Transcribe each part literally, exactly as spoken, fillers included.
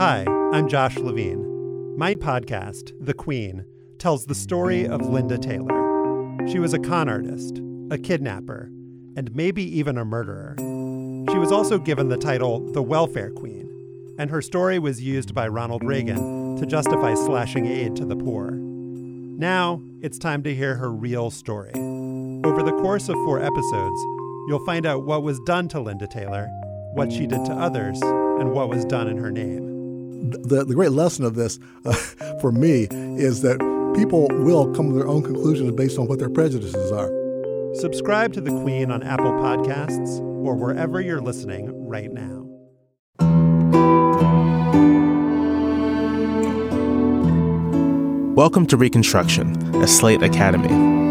Hi, I'm Josh Levine. My podcast, The Queen, tells the story of Linda Taylor. She was a con artist, a kidnapper, and maybe even a murderer. She was also given the title the Welfare Queen, and her story was used by Ronald Reagan to justify slashing aid to the poor. Now, it's time to hear her real story. Over the course of four episodes, you'll find out what was done to Linda Taylor, what she did to others, and what was done in her name. The, the great lesson of this, uh, for me, is that people will come to their own conclusions based on what their prejudices are. Subscribe to The Queen on Apple Podcasts or wherever you're listening right now. Welcome to Reconstruction, a Slate Academy.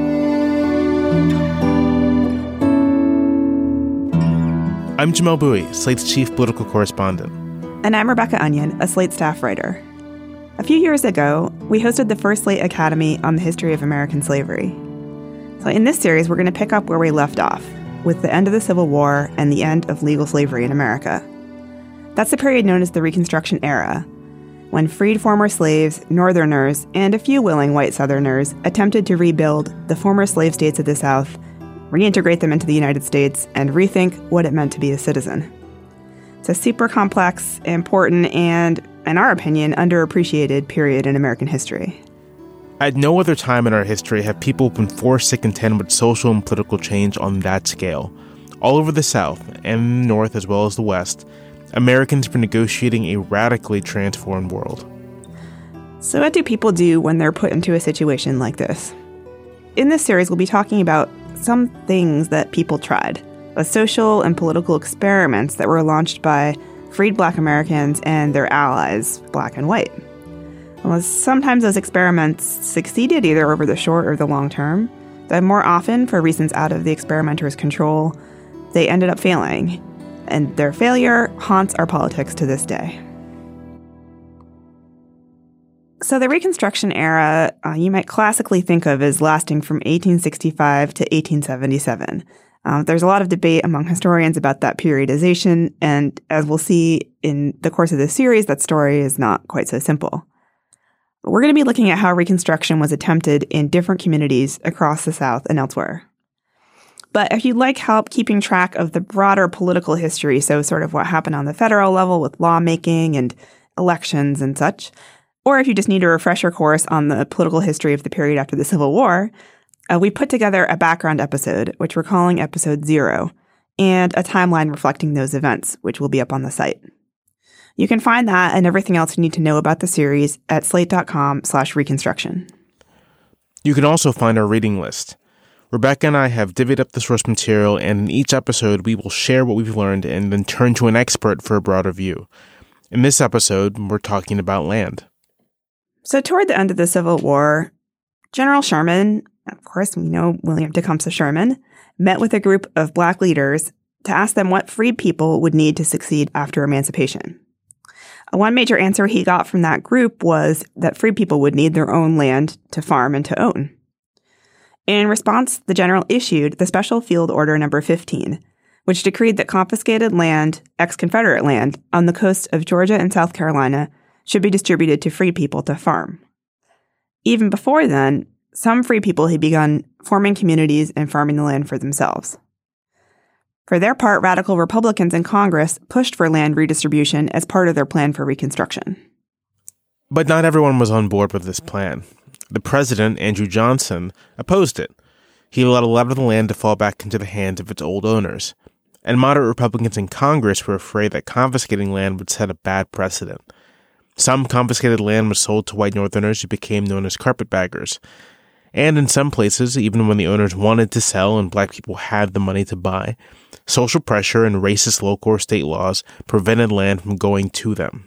I'm Jamelle Bouie, Slate's chief political correspondent. And I'm Rebecca Onion, a Slate staff writer. A few years ago, we hosted the first Slate Academy on the history of American slavery. So in this series, we're going to pick up where we left off, with the end of the Civil War and the end of legal slavery in America. That's the period known as the Reconstruction era, when freed former slaves, Northerners, and a few willing white Southerners attempted to rebuild the former slave states of the South, reintegrate them into the United States, and rethink what it meant to be a citizen. It's a super complex, important, and, in our opinion, underappreciated period in American history. At no other time in our history have people been forced to contend with social and political change on that scale. All over the South, and the North as well as the West, Americans were negotiating a radically transformed world. So what do people do when they're put into a situation like this? In this series, we'll be talking about some things that people tried, the social and political experiments that were launched by freed Black Americans and their allies, Black and white. Well, sometimes those experiments succeeded either over the short or the long term, but more often, for reasons out of the experimenters' control, they ended up failing. And their failure haunts our politics to this day. So the Reconstruction era, uh, you might classically think of as lasting from eighteen sixty-five to eighteen seventy-seven. Uh, there's a lot of debate among historians about that periodization, and as we'll see in the course of this series, that story is not quite so simple. We're going to be looking at how Reconstruction was attempted in different communities across the South and elsewhere. But if you'd like help keeping track of the broader political history, so sort of what happened on the federal level with lawmaking and elections and such, or if you just need a refresher course on the political history of the period after the Civil War, uh, we put together a background episode, which we're calling Episode Zero, and a timeline reflecting those events, which will be up on the site. You can find that and everything else you need to know about the series at slate.com slash reconstruction. You can also find our reading list. Rebecca and I have divvied up the source material, and in each episode, we will share what we've learned and then turn to an expert for a broader view. In this episode, we're talking about land. So toward the end of the Civil War, General Sherman, of course we know William Tecumseh Sherman, met with a group of Black leaders to ask them what freed people would need to succeed after emancipation. One major answer he got from that group was that freed people would need their own land to farm and to own. In response, the general issued the Special Field Order Number fifteen, which decreed that confiscated land, ex-Confederate land, on the coast of Georgia and South Carolina should be distributed to free people to farm. Even before then, some free people had begun forming communities and farming the land for themselves. For their part, radical Republicans in Congress pushed for land redistribution as part of their plan for Reconstruction. But not everyone was on board with this plan. The president, Andrew Johnson, opposed it. He allowed a lot of the land to fall back into the hands of its old owners. And moderate Republicans in Congress were afraid that confiscating land would set a bad precedent. Some confiscated land was sold to white Northerners who became known as carpetbaggers. And in some places, even when the owners wanted to sell and Black people had the money to buy, social pressure and racist local or state laws prevented land from going to them.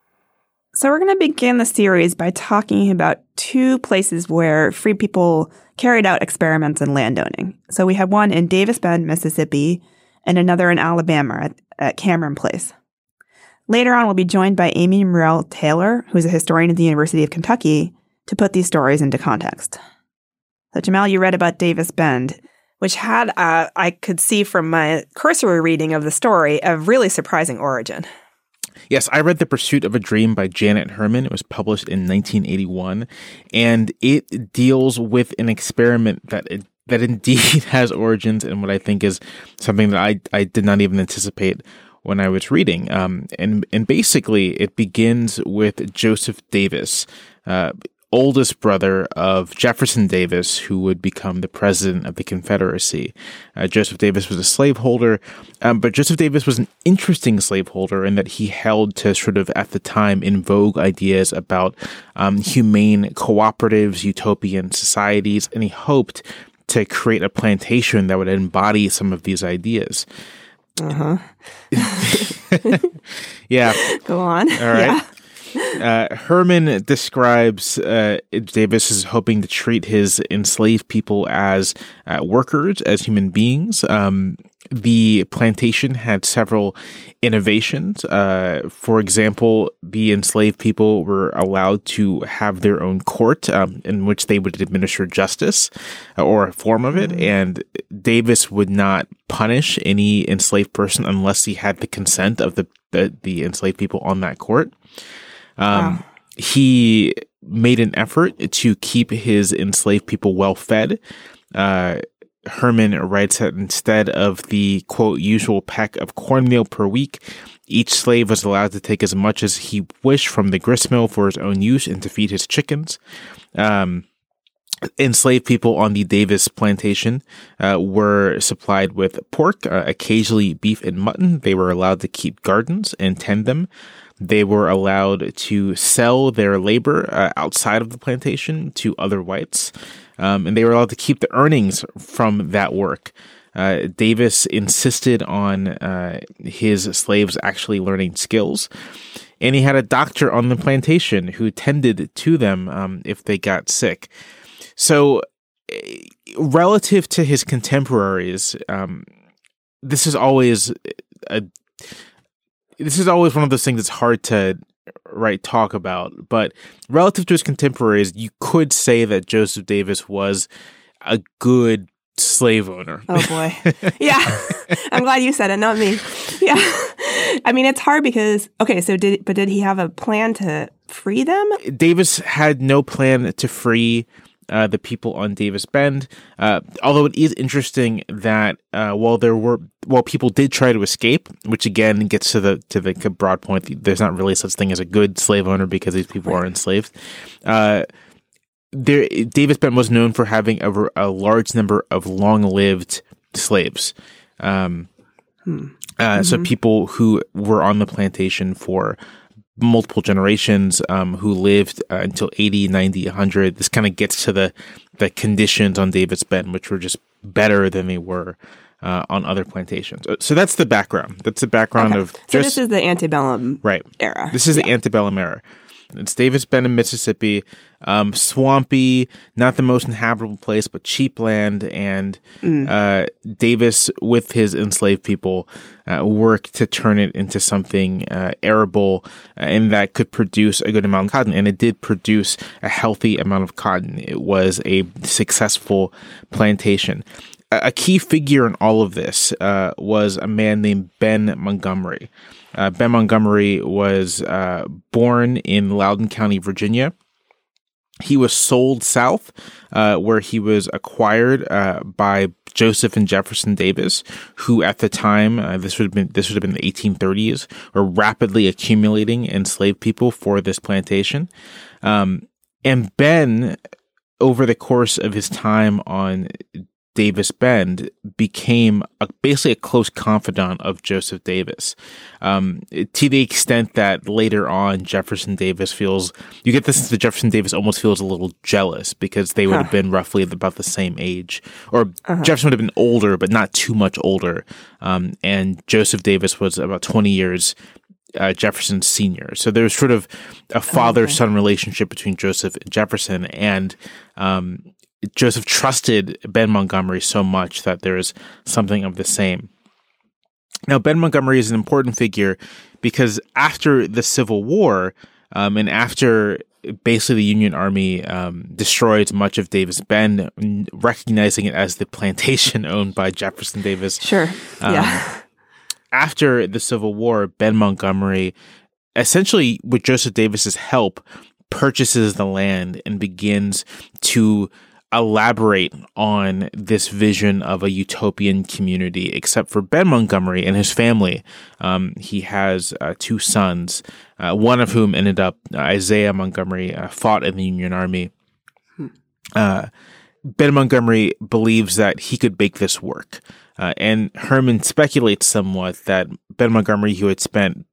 So we're going to begin the series by talking about two places where free people carried out experiments in landowning. So we had one in Davis Bend, Mississippi, and another in Alabama at, at Cameron Place. Later on, we'll be joined by Amy Murrell Taylor, who's a historian at the University of Kentucky, to put these stories into context. So, Jamelle, you read about Davis Bend, which had, uh, I could see from my cursory reading of the story, a really surprising origin. Yes, I read The Pursuit of a Dream by Janet Herman. It was published in nineteen eighty-one, and it deals with an experiment that it, that indeed has origins in what I think is something that I, I did not even anticipate when I was reading. Um, and, and basically, it begins with Joseph Davis, uh, oldest brother of Jefferson Davis, who would become the president of the Confederacy. Uh, Joseph Davis was a slaveholder, um, but Joseph Davis was an interesting slaveholder in that he held to sort of, at the time, in vogue ideas about um, humane cooperatives, utopian societies, and he hoped to create a plantation that would embody some of these ideas. Uh-huh. Yeah. Go on. All right. Yeah. Uh, Herman describes uh, Davis as hoping to treat his enslaved people as uh, workers, as human beings. Um, the plantation had several innovations. Uh, for example, the enslaved people were allowed to have their own court um, in which they would administer justice uh, or a form of it. Mm-hmm. And Davis would not punish any enslaved person unless he had the consent of the, the, the enslaved people on that court. Um, wow. He made an effort to keep his enslaved people well fed. Uh, Herman writes that instead of the, quote, usual peck of cornmeal per week, each slave was allowed to take as much as he wished from the gristmill for his own use and to feed his chickens. Um, enslaved people on the Davis plantation uh, were supplied with pork, uh, occasionally beef and mutton. They were allowed to keep gardens and tend them. They were allowed to sell their labor uh, outside of the plantation to other whites, um, and they were allowed to keep the earnings from that work. Uh, Davis insisted on uh, his slaves actually learning skills, and he had a doctor on the plantation who tended to them um, if they got sick. So, relative to his contemporaries, um, this is always a This is always one of those things that's hard to right talk about, but relative to his contemporaries, you could say that Joseph Davis was a good slave owner. Oh boy. Yeah. I'm glad you said it, not me. Yeah. I mean, it's hard because, okay, so did, but did he have a plan to free them? Davis had no plan to free Uh, the people on Davis Bend. Uh, although it is interesting that uh, while there were, while people did try to escape, which again gets to the to the broad point, there's not really such thing as a good slave owner because these people are enslaved. Uh, there, Davis Bend was known for having a, a large number of long-lived slaves. Um, hmm. uh, mm-hmm. So people who were on the plantation for multiple generations, um, who lived uh, until eighty, ninety, one hundred. This kind of gets to the, the conditions on Davis Bend, which were just better than they were uh, on other plantations. So that's the background. That's the background okay. of just... So this is the antebellum right. era. This is yeah. the antebellum era. It's Davis Bend in Mississippi, um, swampy, not the most inhabitable place, but cheap land. And mm. uh, Davis, with his enslaved people, uh, worked to turn it into something uh, arable uh, and that could produce a good amount of cotton. And it did produce a healthy amount of cotton. It was a successful plantation. A, a key figure in all of this uh, was a man named Ben Montgomery. Uh, Ben Montgomery was uh, born in Loudoun County, Virginia. He was sold south, uh, where he was acquired uh, by Joseph and Jefferson Davis, who at the time, uh, this would have been this would have been the eighteen thirties, were rapidly accumulating enslaved people for this plantation. Um, and Ben, over the course of his time on Davis Bend, became a, basically a close confidant of Joseph Davis, um, to the extent that later on Jefferson Davis feels, you get this that Jefferson Davis almost feels a little jealous because they would huh. have been roughly about the same age, or uh-huh. Jefferson would have been older, but not too much older, um, and Joseph Davis was about twenty years Uh, Jefferson's senior. So there's sort of a father-son okay. relationship between Joseph and Jefferson, and um, Joseph trusted Ben Montgomery so much that there is something of the same. Now, Ben Montgomery is an important figure because after the Civil War, um, and after basically the Union Army um, destroyed much of Davis Bend, recognizing it as the plantation owned by Jefferson Davis. Sure, um, yeah. After the Civil War, Ben Montgomery essentially, with Joseph Davis's help, purchases the land and begins to elaborate on this vision of a utopian community, except for Ben Montgomery and his family. Um, he has uh, two sons, uh, one of whom ended up, uh, Isaiah Montgomery, uh, fought in the Union Army. Uh, Ben Montgomery believes that he could make this work. Uh, and Herman speculates somewhat that Ben Montgomery, who had spent,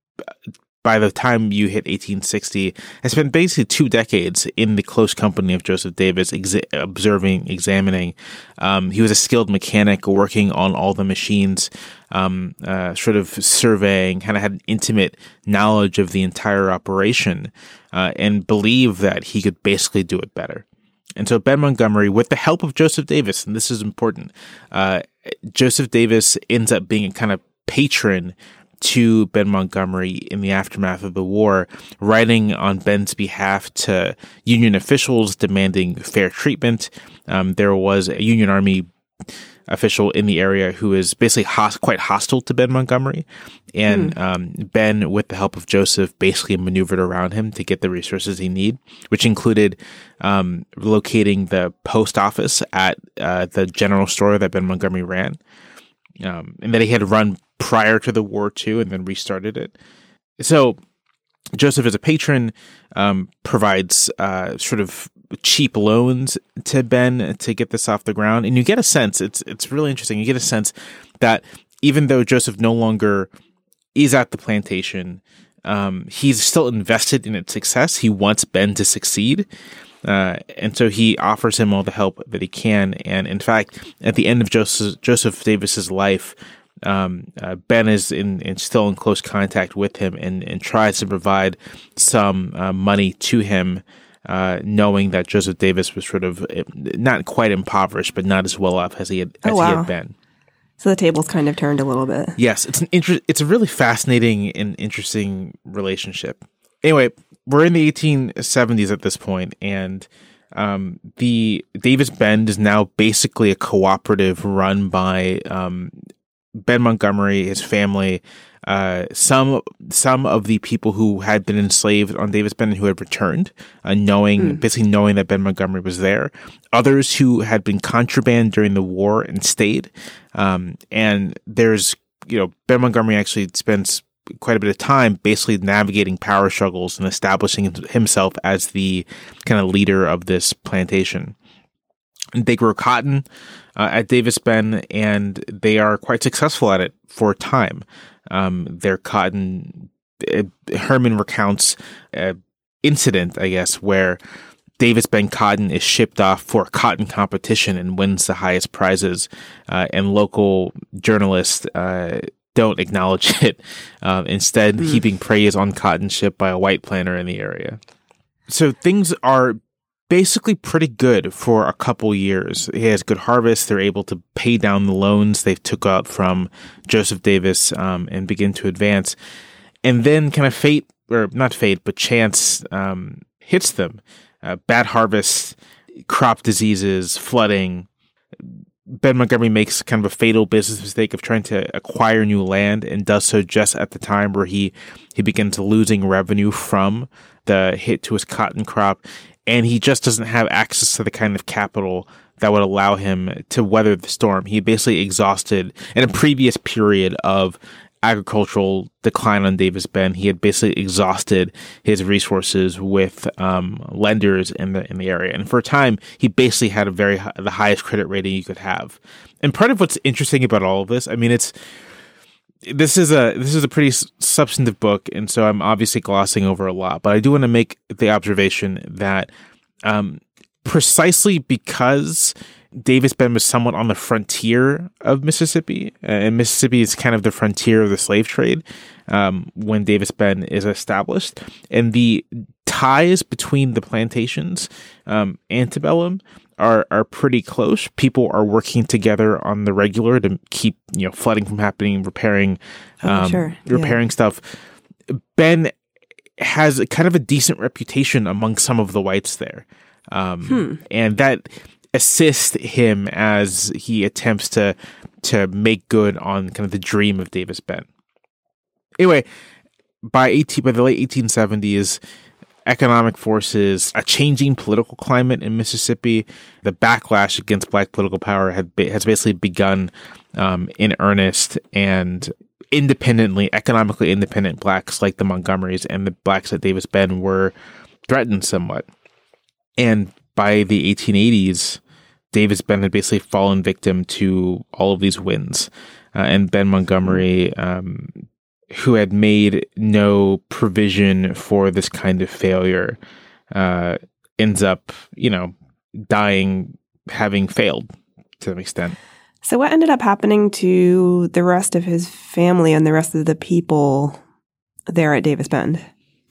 by the time you hit eighteen sixty, has spent basically two decades in the close company of Joseph Davis, exa- observing, examining. Um, he was a skilled mechanic working on all the machines, um, uh, sort of surveying, kind of had an intimate knowledge of the entire operation, uh, and believed that he could basically do it better. And so Ben Montgomery, with the help of Joseph Davis, and this is important, uh, Joseph Davis ends up being a kind of patron to Ben Montgomery in the aftermath of the war, writing on Ben's behalf to Union officials demanding fair treatment. Um, there was a Union Army official in the area who is basically host- quite hostile to Ben Montgomery. And mm. um, Ben, with the help of Joseph, basically maneuvered around him to get the resources he need, which included um, locating the post office at uh, the general store that Ben Montgomery ran, um, and that he had run prior to the war too, and then restarted it. So Joseph, as a patron, um, provides uh, sort of cheap loans to Ben to get this off the ground, and you get a sense, it's it's really interesting, you get a sense that even though Joseph no longer is at the plantation, um, he's still invested in its success. He wants Ben to succeed. Uh, and so he offers him all the help that he can. And in fact, at the end of Joseph, Joseph Davis's life, um, uh, Ben is in, in still in close contact with him and, and tries to provide some uh, money to him, uh, knowing that Joseph Davis was sort of not quite impoverished, but not as well off as he had, as oh, wow. he had been. So the tables kind of turned a little bit. Yes, it's an inter- It's a really fascinating and interesting relationship. Anyway, we're in the eighteen seventies at this point, and um, the Davis Bend is now basically a cooperative run by um, Ben Montgomery, his family, uh, some some of the people who had been enslaved on Davis Bend and who had returned, uh, knowing mm. basically knowing that Ben Montgomery was there. Others who had been contraband during the war and stayed. Um, and there's, you know, Ben Montgomery actually spends quite a bit of time basically navigating power struggles and establishing himself as the kind of leader of this plantation. They grow cotton uh, at Davis Bend, and they are quite successful at it for a time. Um, their cotton, uh, Herman recounts an incident, I guess, where Davis Bend cotton is shipped off for a cotton competition and wins the highest prizes, uh, and local journalists uh, don't acknowledge it, uh, instead mm. heaping praise on cotton shipped by a white planter in the area. So things are basically pretty good for a couple years. He has good harvest. They're able to pay down the loans they took out from Joseph Davis um, and begin to advance. And then kind of fate, or not fate, but chance um, hits them. Uh, bad harvests, crop diseases, flooding. Ben Montgomery makes kind of a fatal business mistake of trying to acquire new land, and does so just at the time where he, he begins losing revenue from the hit to his cotton crop. And he just doesn't have access to the kind of capital that would allow him to weather the storm. He basically exhausted, in a previous period of agricultural decline on Davis Bend, he had basically exhausted his resources with um, lenders in the in the area. And for a time, he basically had a very high, the highest credit rating you could have. And part of what's interesting about all of this, I mean, it's this is a this is a pretty substantive book, and so I'm obviously glossing over a lot. But I do want to make the observation that um, precisely because Davis Bend was somewhat on the frontier of Mississippi, and Mississippi is kind of the frontier of the slave trade um, when Davis Bend is established. And the ties between the plantations um, antebellum are are pretty close. People are working together on the regular to keep, you know, flooding from happening, repairing, um, oh, sure. repairing yeah. stuff. Ben has a kind of a decent reputation among some of the whites there, um, hmm. and that assist him as he attempts to to make good on kind of the dream of Davis Bend. Anyway, by eighteen by the late eighteen seventies, economic forces, a changing political climate in Mississippi, the backlash against black political power had has basically begun um, in earnest, and independently, economically independent blacks like the Montgomerys and the blacks at Davis Bend were threatened somewhat. And by the eighteen eighties, Davis Bend had basically fallen victim to all of these winds. Uh, and Ben Montgomery, um, who had made no provision for this kind of failure, uh, ends up, you know, dying having failed to some extent. So what ended up happening to the rest of his family and the rest of the people there at Davis Bend?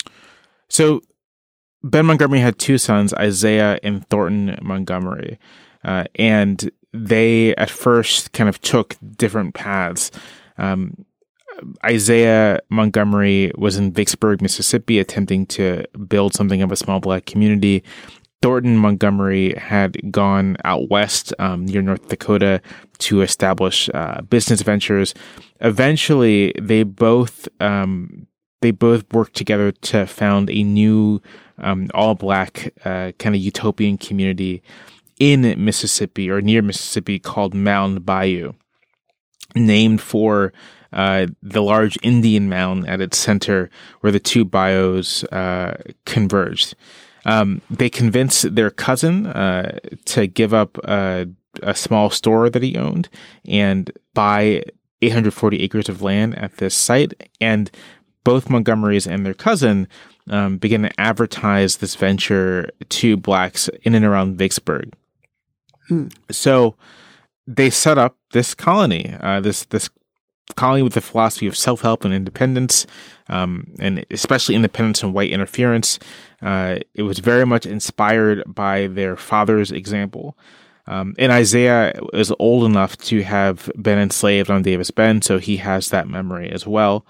So Ben Montgomery had two sons, Isaiah and Thornton Montgomery. Uh, and they at first kind of took different paths. Um, Isaiah Montgomery was in Vicksburg, Mississippi, attempting to build something of a small black community. Thornton Montgomery had gone out west um, near North Dakota to establish uh, business ventures. Eventually, they both um, they both worked together to found a new um, all-black uh, kind of utopian community in Mississippi or near Mississippi called Mound Bayou, named for uh, the large Indian mound at its center where the two bayous uh, converged. Um, they convinced their cousin uh, to give up uh, a small store that he owned and buy eight hundred forty acres of land at this site. And both Montgomerys and their cousin um, began to advertise this venture to blacks in and around Vicksburg. Hmm. So they set up this colony, uh, this this colony with the philosophy of self-help and independence, um, and especially independence and white interference. Uh, it was very much inspired by their father's example. Um, and Isaiah is old enough to have been enslaved on Davis Bend, so he has that memory as well.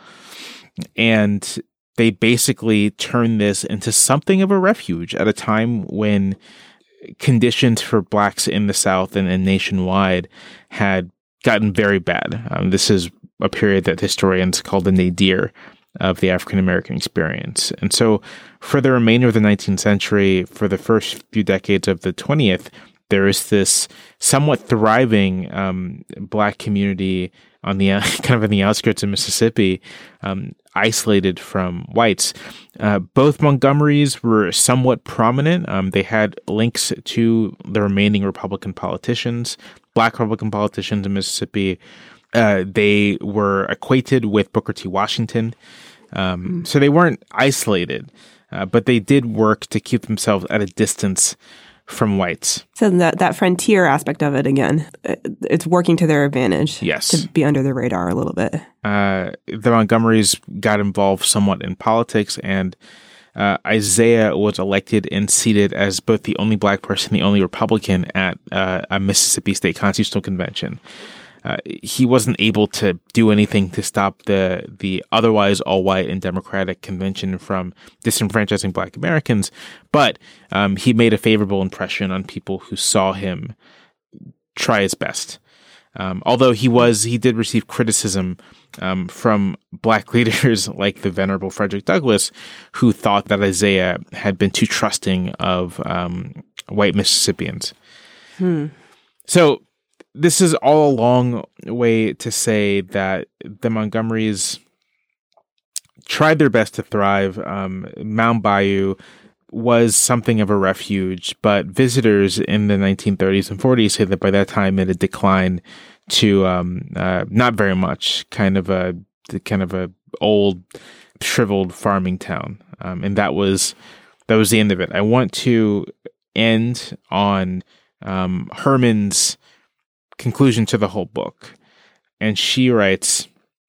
And they basically turned this into something of a refuge at a time when conditions for blacks in the South and, and nationwide had gotten very bad. Um, this is a period that historians call the nadir of the African American experience. And so for the remainder of the nineteenth century, for the first few decades of the twentieth, there is this somewhat thriving um, black community on the kind of in the outskirts of Mississippi, um, isolated from whites. Uh, both Montgomerys were somewhat prominent. Um, they had links to the remaining Republican politicians, black Republican politicians in Mississippi. Uh, they were acquainted with Booker T. Washington. Um, mm. So they weren't isolated, uh, but they did work to keep themselves at a distance from whites. So that that frontier aspect of it, again, it's working to their advantage. Yes. To be under the radar a little bit. Uh, the Montgomerys got involved somewhat in politics, and uh, Isaiah was elected and seated as both the only black person, the only Republican at uh, a Mississippi State Constitutional Convention. Uh, he wasn't able to do anything to stop the the otherwise all-white and Democratic convention from disenfranchising black Americans, but um, he made a favorable impression on people who saw him try his best. Um, although he was, he did receive criticism um, from black leaders like the Venerable Frederick Douglass, who thought that Isaiah had been too trusting of um, white Mississippians. Hmm. So this is all a long way to say that the Montgomerys tried their best to thrive. Um, Mound Bayou was something of a refuge, but visitors in the nineteen thirties and forties say that by that time it had declined to um, uh, not very much, kind of a kind of a old, shriveled farming town, um, and that was that was the end of it. I want to end on um, Herman's conclusion to the whole book. And she writes,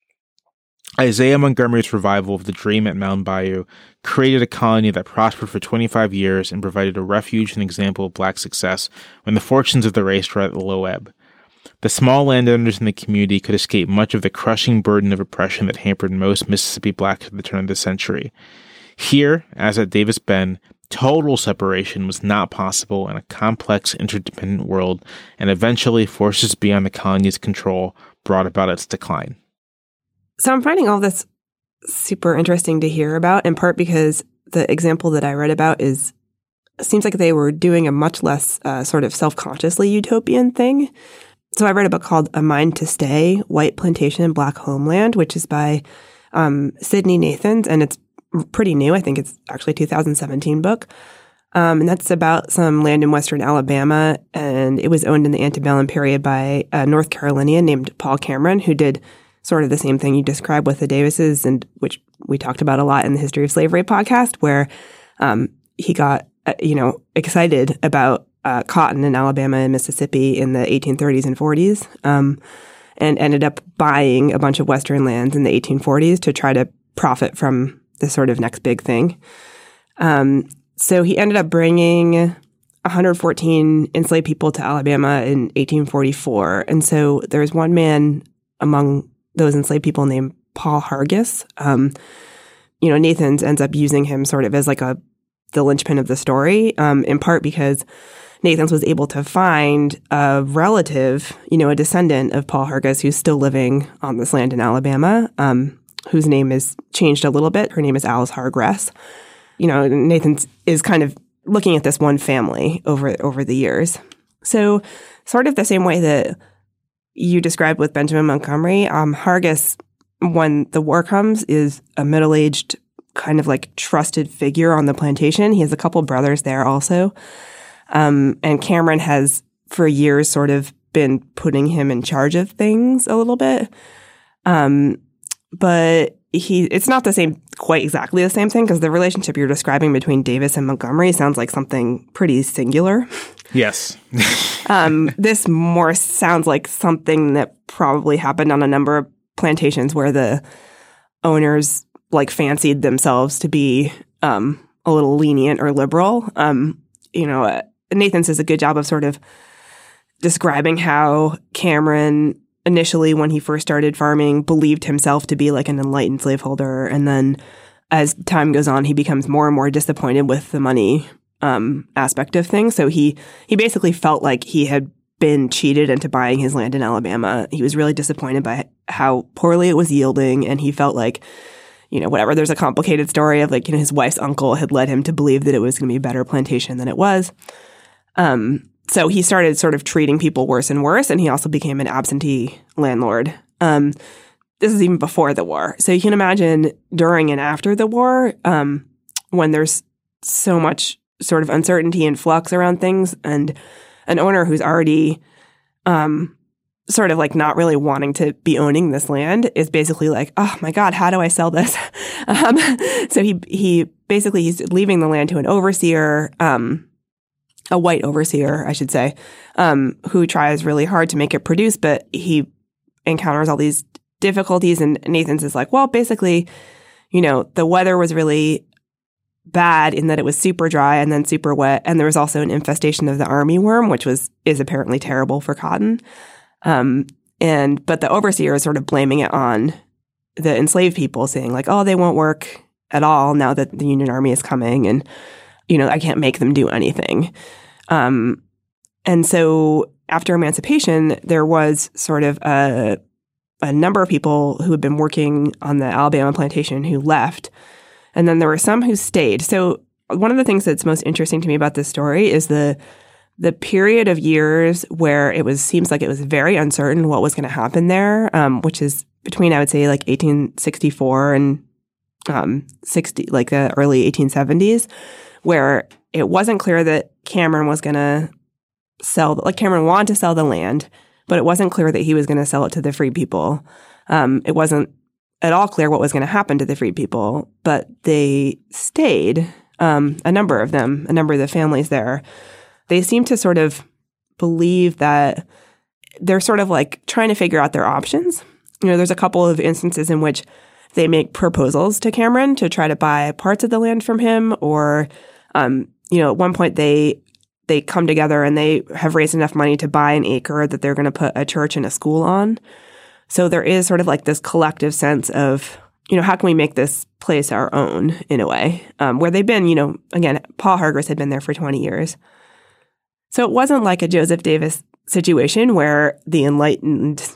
Isaiah Montgomery's revival of the dream at Mound Bayou created a colony that prospered for twenty-five years and provided a refuge and example of black success when the fortunes of the race were at the low ebb. The small landowners in the community could escape much of the crushing burden of oppression that hampered most Mississippi blacks at the turn of the century. Here, as at Davis Bend, total separation was not possible in a complex, interdependent world, and eventually forces beyond the colony's control brought about its decline. So I'm finding all this super interesting to hear about, in part because the example that I read about is seems like they were doing a much less uh, sort of self-consciously utopian thing. So I read a book called A Mind to Stay, White Plantation and Black Homeland, which is by um, Sidney Nathans, and it's pretty new. I think it's actually a two thousand seventeen book. Um, and that's about some land in western Alabama, and it was owned in the antebellum period by a North Carolinian named Paul Cameron, who did sort of the same thing you described with the Davises, and which we talked about a lot in the History of Slavery podcast, where um, he got, uh, you know, excited about uh, cotton in Alabama and Mississippi in the eighteen thirties and forties, um, and ended up buying a bunch of western lands in the eighteen forties to try to profit from this sort of next big thing. Um, so he ended up bringing one hundred fourteen enslaved people to Alabama in eighteen forty-four. And so there's one man among those enslaved people named Paul Hargis. Um, you know, Nathans ends up using him sort of as like a the linchpin of the story, um, in part because Nathans was able to find a relative, you know, a descendant of Paul Hargis who's still living on this land in Alabama, um, whose name is changed a little bit. Her name is Alice Hargress. You know, Nathan is kind of looking at this one family over over the years. So sort of the same way that you described with Benjamin Montgomery, um, Hargis, when the war comes, is a middle-aged kind of like trusted figure on the plantation. He has a couple brothers there also. Um, and Cameron has for years sort of been putting him in charge of things a little bit. Um, but he, it's not the same, quite exactly the same thing, because the relationship you're describing between Davis and Montgomery sounds like something pretty singular. Yes. um, this more sounds like something that probably happened on a number of plantations where the owners like fancied themselves to be um, a little lenient or liberal. Um, you know, uh, Nathans does a good job of sort of describing how Cameron initially, when he first started farming, believed himself to be like an enlightened slaveholder. And then as time goes on, he becomes more and more disappointed with the money um, aspect of things. So he he basically felt like he had been cheated into buying his land in Alabama. He was really disappointed by how poorly it was yielding. And he felt like, you know, whatever, there's a complicated story of like, you know, his wife's uncle had led him to believe that it was going to be a better plantation than it was. Um, so he started sort of treating people worse and worse, and he also became an absentee landlord. Um, this is even before the war. So you can imagine during and after the war, um, when there's so much sort of uncertainty and flux around things, and an owner who's already um, sort of like not really wanting to be owning this land is basically like, oh my God, how do I sell this? um, so he he basically he's leaving the land to an overseer, um, a white overseer, I should say, um, who tries really hard to make it produce, but he encounters all these difficulties. And Nathans is like, well, basically, you know, the weather was really bad in that it was super dry and then super wet, and there was also an infestation of the army worm, which was is apparently terrible for cotton. Um, and but the overseer is sort of blaming it on the enslaved people, saying like, oh, they won't work at all now that the Union Army is coming, and you know, I can't make them do anything. Um, and so after emancipation, there was sort of a a number of people who had been working on the Alabama plantation who left. And then there were some who stayed. So one of the things that's most interesting to me about this story is the the period of years where it was seems like it was very uncertain what was going to happen there, um, which is between, I would say, like eighteen sixty-four and um, sixty, like the early eighteen seventies, where it wasn't clear that Cameron was going to sell, like Cameron wanted to sell the land, but it wasn't clear that he was going to sell it to the free people. Um, it wasn't at all clear what was going to happen to the freed people, but they stayed, um, a number of them, a number of the families there. They seem to sort of believe that they're sort of like trying to figure out their options. You know, there's a couple of instances in which they make proposals to Cameron to try to buy parts of the land from him, or, um, you know, at one point they they come together and they have raised enough money to buy an acre that they're going to put a church and a school on. So there is sort of like this collective sense of, you know, how can we make this place our own in a way, um, where they've been, you know, again, Paul Hargis had been there for twenty years. So it wasn't like a Joseph Davis situation where the enlightened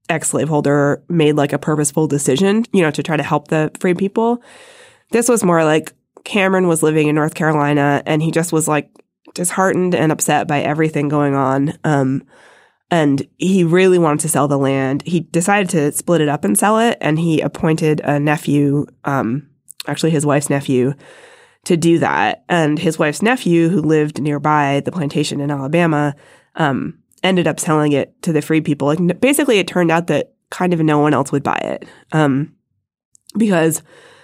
ex-slaveholder made like a purposeful decision, you know, to try to help the free people. This was more like Cameron was living in North Carolina and he just was like disheartened and upset by everything going on. Um, and he really wanted to sell the land. He decided to split it up and sell it. And he appointed a nephew, um, actually his wife's nephew, to do that. And his wife's nephew, who lived nearby the plantation in Alabama, um, ended up selling it to the free people. Like, basically, it turned out that kind of no one else would buy it um, because,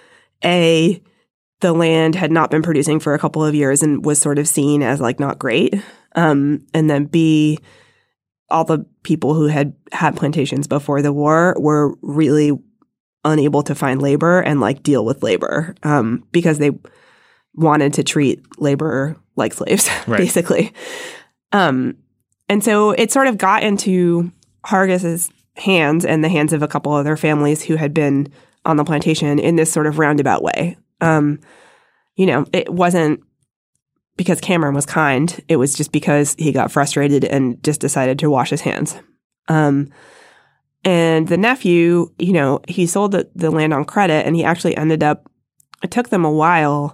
A, the land had not been producing for a couple of years and was sort of seen as, like, not great. Um, and then, B, all the people who had had plantations before the war were really unable to find labor and, like, deal with labor um, because they wanted to treat labor like slaves, right. basically. Um, and so it sort of got into Hargiss's hands and the hands of a couple other families who had been on the plantation in this sort of roundabout way. Um, you know, it wasn't because Cameron was kind. It was just because he got frustrated and just decided to wash his hands. Um, and the nephew, you know, he sold the, the land on credit and he actually ended up, it took them a while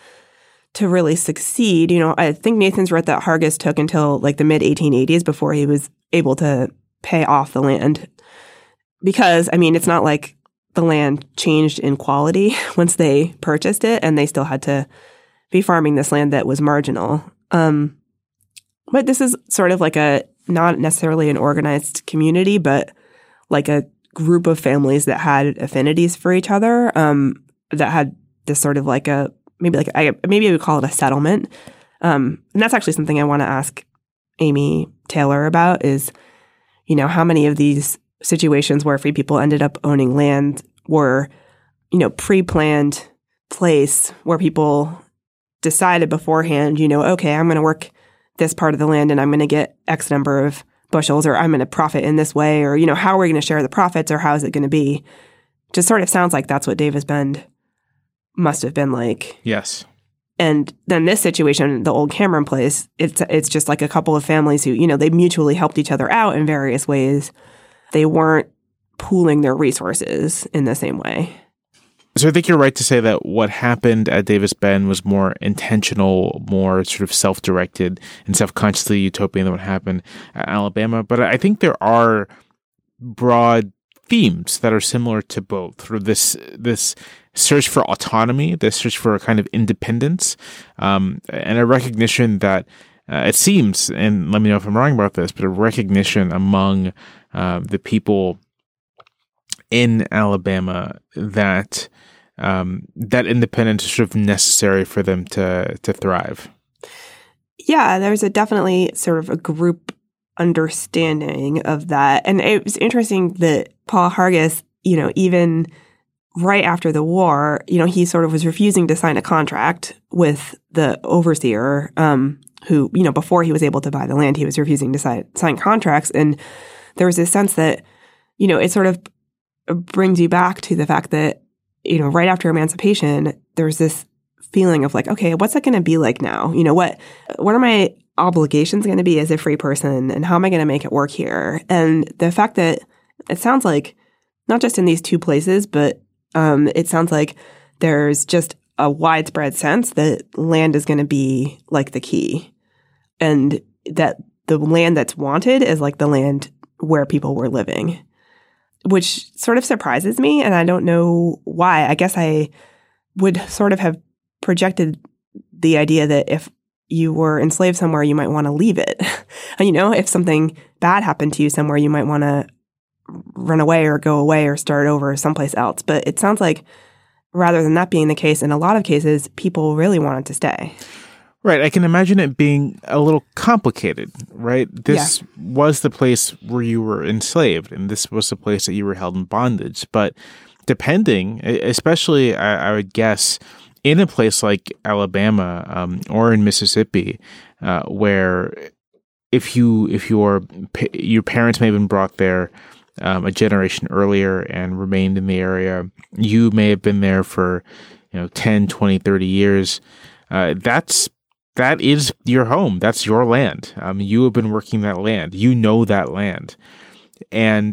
to really succeed. You know, I think Nathan's wrote that Hargiss took until like the mid eighteen eighties before he was able to pay off the land. Because, I mean, it's not like the land changed in quality once they purchased it and they still had to be farming this land that was marginal. Um, but this is sort of like a, not necessarily an organized community, but like a group of families that had affinities for each other, um, that had this sort of like a, maybe like I maybe I would call it a settlement. Um, and that's actually something I want to ask Amy Taylor about is, you know, how many of these situations where free people ended up owning land were, you know, pre-planned place where people decided beforehand, you know, okay, I'm going to work this part of the land and I'm going to get X number of bushels or I'm going to profit in this way or, you know, how are we going to share the profits or how is it going to be? Just sort of sounds like that's what Davis Bend must have been like. Yes. And then this situation, the old Cameron place, it's it's just like a couple of families who, you know, they mutually helped each other out in various ways. They weren't pooling their resources in the same way. So I think you're right to say that what happened at Davis Bend was more intentional, more sort of self-directed and self-consciously utopian than what happened at Alabama. But I think there are broad themes that are similar to both. Sort of this this search for autonomy, this search for a kind of independence, um, and a recognition that uh, it seems, and let me know if I'm wrong about this, but a recognition among uh, the people in Alabama that um, that independence is sort of necessary for them to to thrive. Yeah, there's a definitely sort of a group understanding of that. And it was interesting that Paul Hargiss, you know, even right after the war, you know, he sort of was refusing to sign a contract with the overseer, um, who, you know, before he was able to buy the land, he was refusing to sign, sign contracts. And there was this sense that, you know, it sort of brings you back to the fact that, you know, right after emancipation, there's this feeling of like, okay, what's that going to be like now? You know, what, what are my obligations going to be as a free person and how am I going to make it work here? And the fact that it sounds like not just in these two places, but um, it sounds like there's just a widespread sense that land is going to be like the key and that the land that's wanted is like the land where people were living, which sort of surprises me. And I don't know why. I guess I would sort of have projected the idea that if you were enslaved somewhere, you might want to leave it. You know, if something bad happened to you somewhere, you might want to run away or go away or start over someplace else. But it sounds like rather than that being the case, in a lot of cases, people really wanted to stay. Right. I can imagine it being a little complicated, right? This yeah. was the place where you were enslaved, and this was the place that you were held in bondage. But depending, especially, I, I would guess, in a place like Alabama um, or in Mississippi, uh, where if you if your your parents may have been brought there um, a generation earlier and remained in the area, you may have been there for you know ten, twenty, thirty years. Uh, that's that is your home. That's your land. Um, you have been working that land. You know that land, and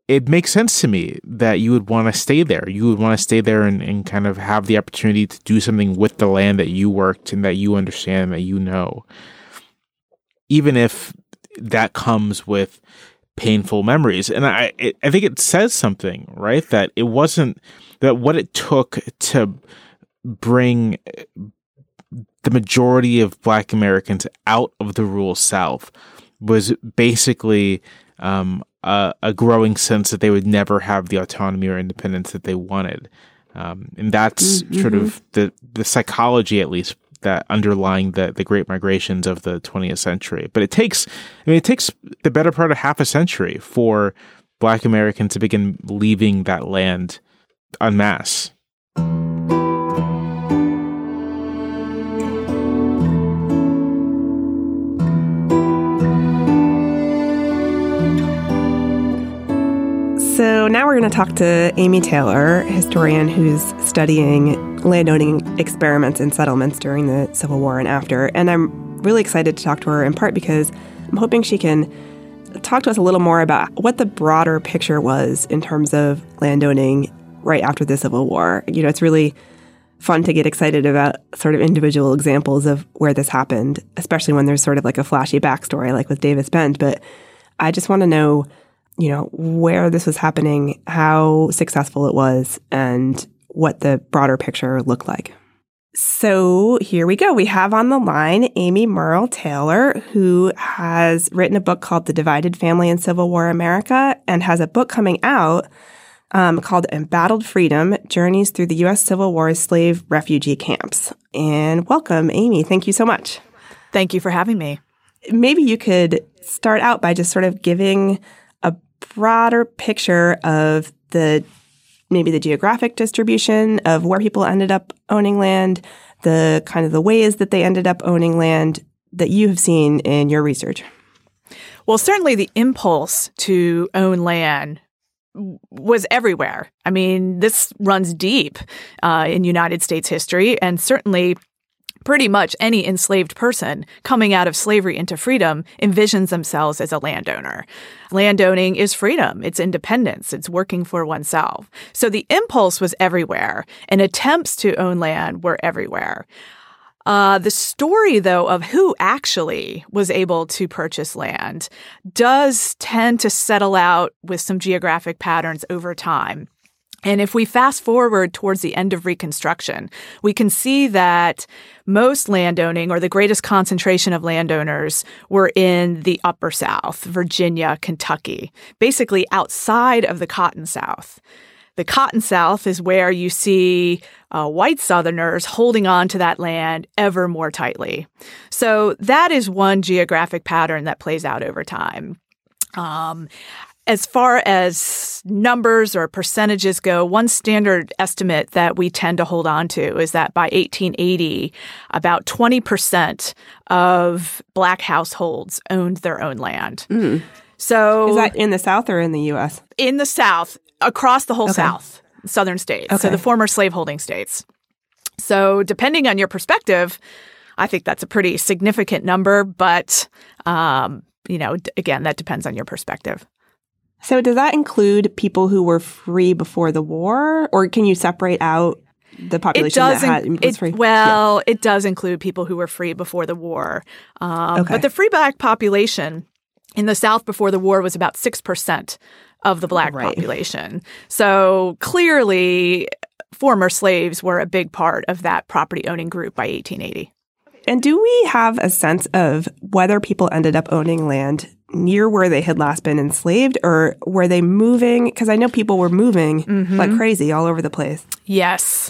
it makes sense to me that you would want to stay there. You would want to stay there and, and kind of have the opportunity to do something with the land that you worked and that you understand, that you know. Even if that comes with painful memories. And I it, I think it says something, right? That it wasn't, that what it took to bring the majority of Black Americans out of the rural South was basically um, a, a growing sense that they would never have the autonomy or independence that they wanted. Um, and that's mm-hmm. sort of the, the psychology, at least, that underlying the, the great migrations of the twentieth century. But it takes, I mean, it takes the better part of half a century for Black Americans to begin leaving that land en masse. So now we're going to talk to Amy Taylor, historian who's studying landowning experiments and settlements during the Civil War and after. And I'm really excited to talk to her in part because I'm hoping she can talk to us a little more about what the broader picture was in terms of landowning right after the Civil War. You know, it's really fun to get excited about sort of individual examples of where this happened, especially when there's sort of like a flashy backstory like with Davis Bend. But I just want to know, you know, where this was happening, how successful it was, and what the broader picture looked like. So here we go. We have on the line Amy Murrell Taylor, who has written a book called The Divided Family in Civil War America and has a book coming out um, called Embattled Freedom, Journeys Through the U S Civil War's Slave Refugee Camps. And welcome, Amy. Thank you so much. Thank you for having me. Maybe you could start out by just sort of giving a broader picture of the maybe the geographic distribution of where people ended up owning land, the kind of the ways that they ended up owning land that you have seen in your research. Well, certainly the impulse to own land was everywhere. I mean, this runs deep uh, in United States history, and certainly pretty much any enslaved person coming out of slavery into freedom envisions themselves as a landowner. Landowning is freedom, it's independence, it's working for oneself. So the impulse was everywhere, and attempts to own land were everywhere. Uh, the story, though, of who actually was able to purchase land does tend to settle out with some geographic patterns over time. And if we fast forward towards the end of Reconstruction, we can see that most landowning, or the greatest concentration of landowners, were in the Upper South, Virginia, Kentucky, basically outside of the Cotton South. The Cotton South is where you see uh, white Southerners holding on to that land ever more tightly. So that is one geographic pattern that plays out over time. Um, As far as numbers or percentages go, one standard estimate that we tend to hold on to is that by eighteen eighty, about twenty percent of Black households owned their own land. Mm. So is that in the South or in the U S? In the South, across the whole okay. South, southern states, okay. so the former slaveholding states. So depending on your perspective, I think that's a pretty significant number, but, um, you know, d- again, that depends on your perspective. So does that include people who were free before the war, or can you separate out the population it does that in, had, was it, free? Well, yeah. It does include people who were free before the war. Um, okay. But the free Black population in the South before the war was about six percent of the Black right. population. So clearly, former slaves were a big part of that property-owning group by eighteen eighty. And do we have a sense of whether people ended up owning land near where they had last been enslaved, or were they moving? Because I know people were moving mm-hmm. like crazy all over the place. Yes.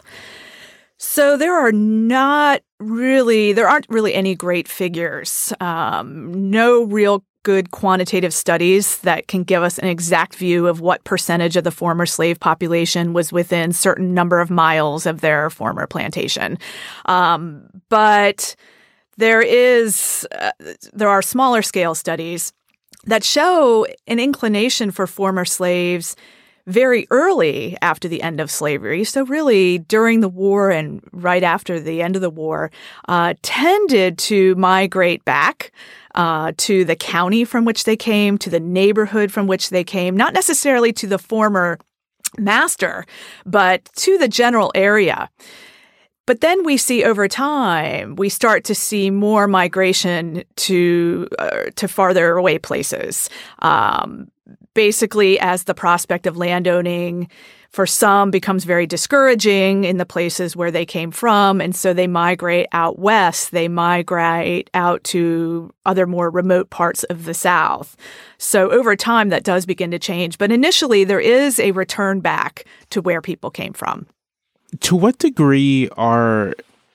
So there are not really, there aren't really any great figures. Um, no real good quantitative studies that can give us an exact view of what percentage of the former slave population was within certain number of miles of their former plantation. Um, but there is, uh, there are smaller scale studies that show an inclination for former slaves very early after the end of slavery, so really during the war and right after the end of the war, uh, tended to migrate back uh, to the county from which they came, to the neighborhood from which they came, not necessarily to the former master, but to the general area. But then we see over time, we start to see more migration to uh, to farther away places. Um, basically, as the prospect of landowning for some becomes very discouraging in the places where they came from, and so they migrate out west. They migrate out to other more remote parts of the South. So over time, that does begin to change. But initially, there is a return back to where people came from. To what degree are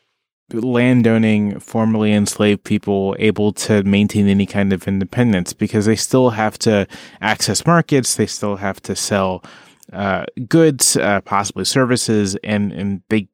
landowning formerly enslaved people able to maintain any kind of independence? Because they still have to access markets, they still have to sell uh, goods, uh, possibly services, and, and they.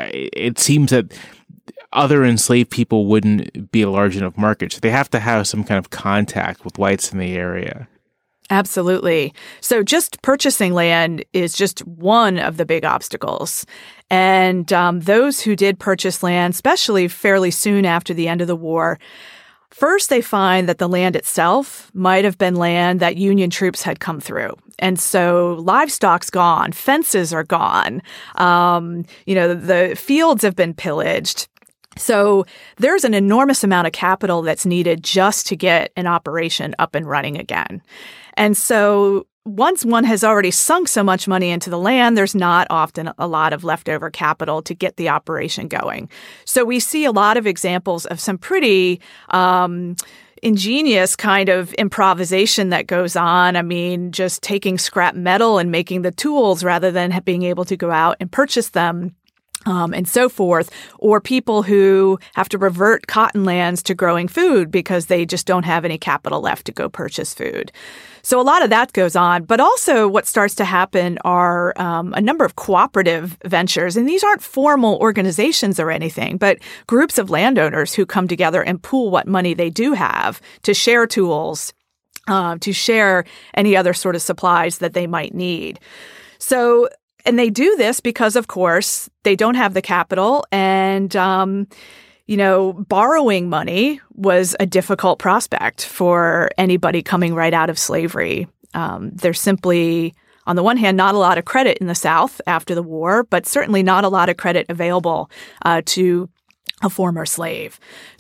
It seems that other enslaved people wouldn't be a large enough market, so they have to have some kind of contact with whites in the area. Absolutely. So just purchasing land is just one of the big obstacles. And um, those who did purchase land, especially fairly soon after the end of the war, first they find that the land itself might have been land that Union troops had come through. And so livestock's gone, fences are gone, um, you know, the, the fields have been pillaged. So there's an enormous amount of capital that's needed just to get an operation up and running again. And so once one has already sunk so much money into the land, there's not often a lot of leftover capital to get the operation going. So we see a lot of examples of some pretty um, ingenious kind of improvisation that goes on. I mean, just taking scrap metal and making the tools rather than being able to go out and purchase them. Um, and so forth, or people who have to revert cotton lands to growing food because they just don't have any capital left to go purchase food. So a lot of that goes on. But also what starts to happen are um, a number of cooperative ventures. And these aren't formal organizations or anything, but groups of landowners who come together and pool what money they do have to share tools, uh, to share any other sort of supplies that they might need. So And they do this because, of course, they don't have the capital, and, um, you know, borrowing money was a difficult prospect for anybody coming right out of slavery. Um, there's simply, on the one hand, not a lot of credit in the South after the war, but certainly not a lot of credit available uh, to a former slave.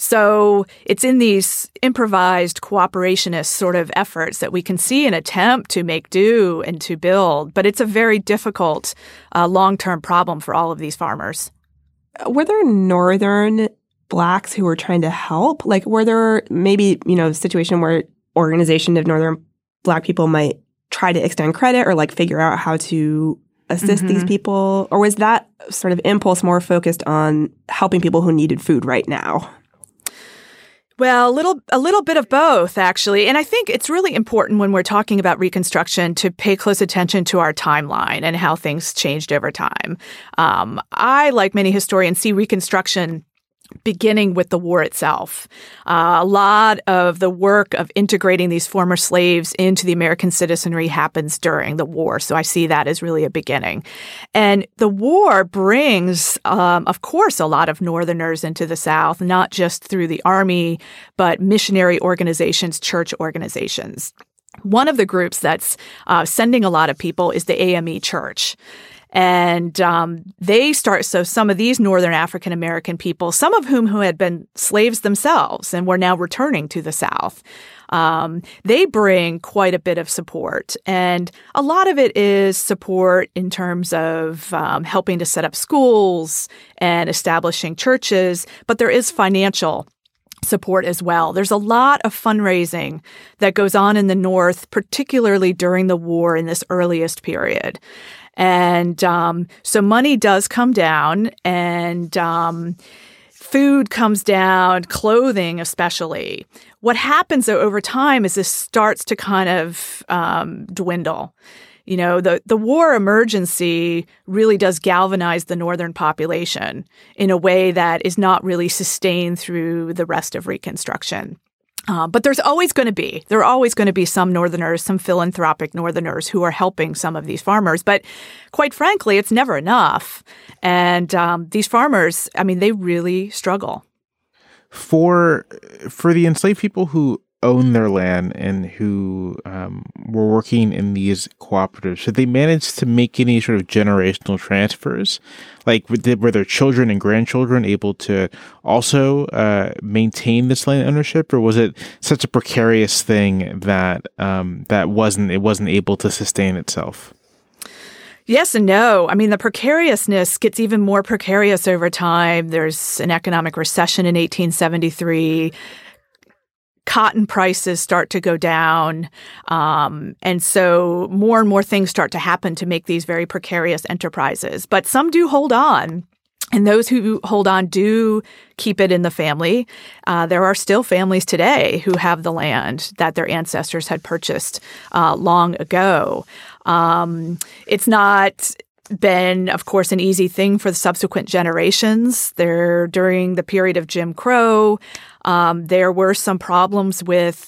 So it's in these improvised cooperationist sort of efforts that we can see an attempt to make do and to build, but it's a very difficult uh, long-term problem for all of these farmers. Were there northern blacks who were trying to help? Like, were there maybe, you know, a situation where organization of northern black people might try to extend credit or like figure out how to assist mm-hmm. these people? Or was that sort of impulse more focused on helping people who needed food right now? Well, a little a little bit of both, actually. And I think it's really important when we're talking about Reconstruction to pay close attention to our timeline and how things changed over time. Um, I, like many historians, see Reconstruction beginning with the war itself. Uh, a lot of the work of integrating these former slaves into the American citizenry happens during the war. So I see that as really a beginning. And the war brings, um, of course, a lot of Northerners into the South, not just through the Army, but missionary organizations, church organizations. One of the groups that's uh, sending a lot of people is the A M E Church. And um, they start, so some of these Northern African American people, some of whom who had been slaves themselves and were now returning to the South, um, they bring quite a bit of support. And a lot of it is support in terms of um, helping to set up schools and establishing churches, but there is financial support as well. There's a lot of fundraising that goes on in the North, particularly during the war in this earliest period. And um, so money does come down, and um, food comes down, clothing especially. What happens, though, over time is this starts to kind of um, dwindle. You know, the, the war emergency really does galvanize the Northern population in a way that is not really sustained through the rest of Reconstruction. Uh, but there's always going to be, there are always going to be some Northerners, some philanthropic Northerners who are helping some of these farmers. But quite frankly, it's never enough. And um, these farmers, I mean, they really struggle. For for the enslaved people who own their land and who um, were working in these cooperatives, did they manage to make any sort of generational transfers? Like, were their children and grandchildren able to also uh, maintain this land ownership, or was it such a precarious thing that um, that wasn't it wasn't able to sustain itself? Yes and no. I mean, the precariousness gets even more precarious over time. There's an economic recession in eighteen seventy-three. Cotton prices start to go down. Um, and so more and more things start to happen to make these very precarious enterprises. But some do hold on. And those who hold on do keep it in the family. Uh, there are still families today who have the land that their ancestors had purchased uh, long ago. Um, it's not been, of course, an easy thing for the subsequent generations. There, during the period of Jim Crow, um, there were some problems with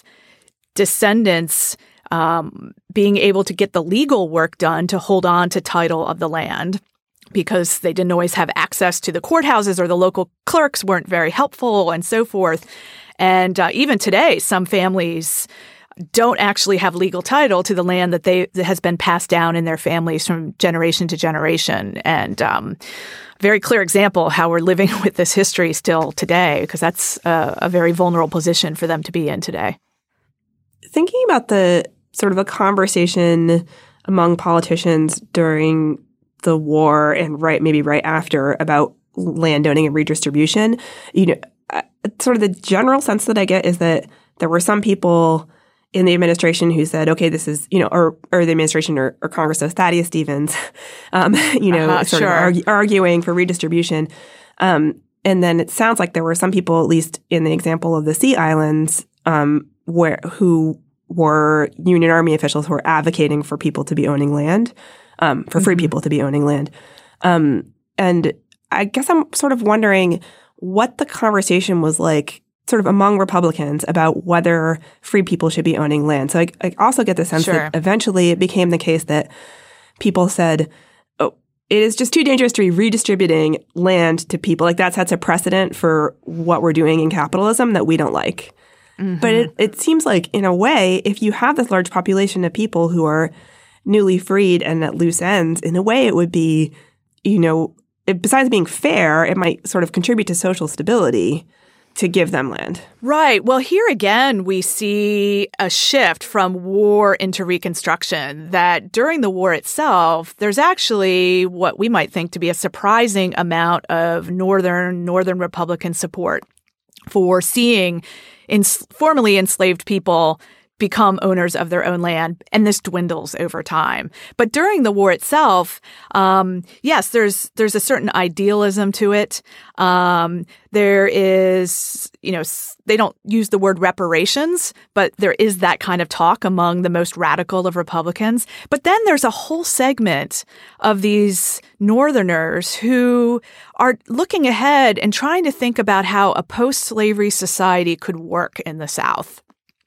descendants um, being able to get the legal work done to hold on to title of the land, because they didn't always have access to the courthouses, or the local clerks weren't very helpful, and so forth. And uh, even today, some families don't actually have legal title to the land that they that has been passed down in their families from generation to generation. And um, very clear example how we're living with this history still today, because that's a, a very vulnerable position for them to be in today. Thinking about the sort of a conversation among politicians during the war and right maybe right after about landowning and redistribution, you know, uh, sort of the general sense that I get is that there were some people in the administration who said, okay, this is, you know, or, or the administration or, or Congress of Thaddeus Stevens, um, you know, uh-huh, sort sure. of argue, arguing for redistribution. Um, and then it sounds like there were some people, at least in the example of the Sea Islands, um, where who were Union Army officials who were advocating for people to be owning land, um, for free mm-hmm. people to be owning land. Um, and I guess I'm sort of wondering what the conversation was like sort of among Republicans about whether free people should be owning land. So I, I also get the sense Sure. that eventually it became the case that people said, oh, it is just too dangerous to be redistributing land to people. Like that sets a precedent for what we're doing in capitalism that we don't like. Mm-hmm. But it, it seems like, in a way, if you have this large population of people who are newly freed and at loose ends, in a way it would be, you know, it, besides being fair, it might sort of contribute to social stability to give them land. Right. Well, here again, we see a shift from war into Reconstruction, that during the war itself, there's actually what we might think to be a surprising amount of Northern, Northern Republican support for seeing ens- formerly enslaved people become owners of their own land, and this dwindles over time. But during the war itself, um, yes, there's there's a certain idealism to it. Um, there is, you know, they don't use the word reparations, but there is that kind of talk among the most radical of Republicans. But then there's a whole segment of these Northerners who are looking ahead and trying to think about how a post-slavery society could work in the South.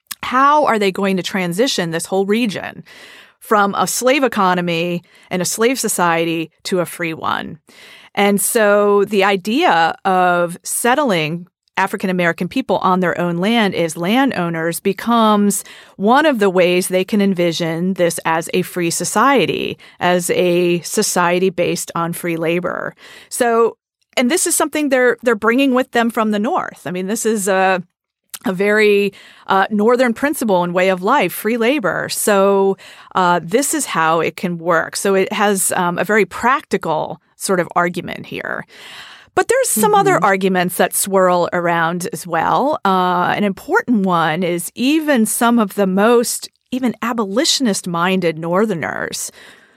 How are they going to transition this whole region from a slave economy and a slave society to a free one? And so the idea of settling African-American people on their own land as landowners becomes one of the ways they can envision this as a free society, as a society based on free labor. So, and this is something they're they're bringing with them from the North. I mean, this is a a very uh, Northern principle and way of life, free labor. So uh, this is how it can work. So it has um, a very practical sort of argument here. But there's some mm-hmm. other arguments that swirl around as well. Uh, an important one is even some of the most even abolitionist-minded Northerners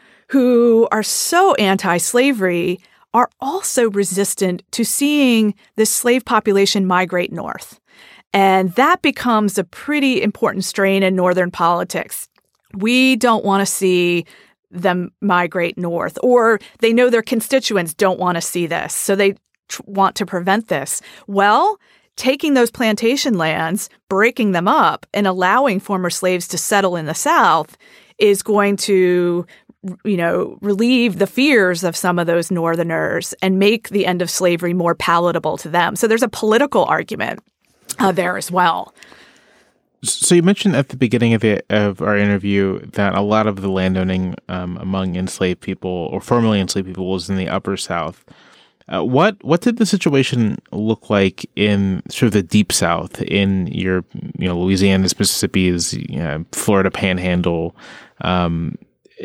who are so anti-slavery are also resistant to seeing this slave population migrate north. And that becomes a pretty important strain in Northern politics. We don't want to see them migrate north, or they know their constituents don't want to see this, so they tr- want to prevent this. Well, taking those plantation lands, breaking them up, and allowing former slaves to settle in the South is going to, you know, relieve the fears of some of those Northerners and make the end of slavery more palatable to them. So there's a political argument uh, there as well. So you mentioned at the beginning of the of our interview that a lot of the landowning um, among enslaved people or formerly enslaved people was in the Upper South. Uh, what what did the situation look like in sort of the Deep South, in your you know Louisiana's, Mississippi's, you know, Florida Panhandle? Um,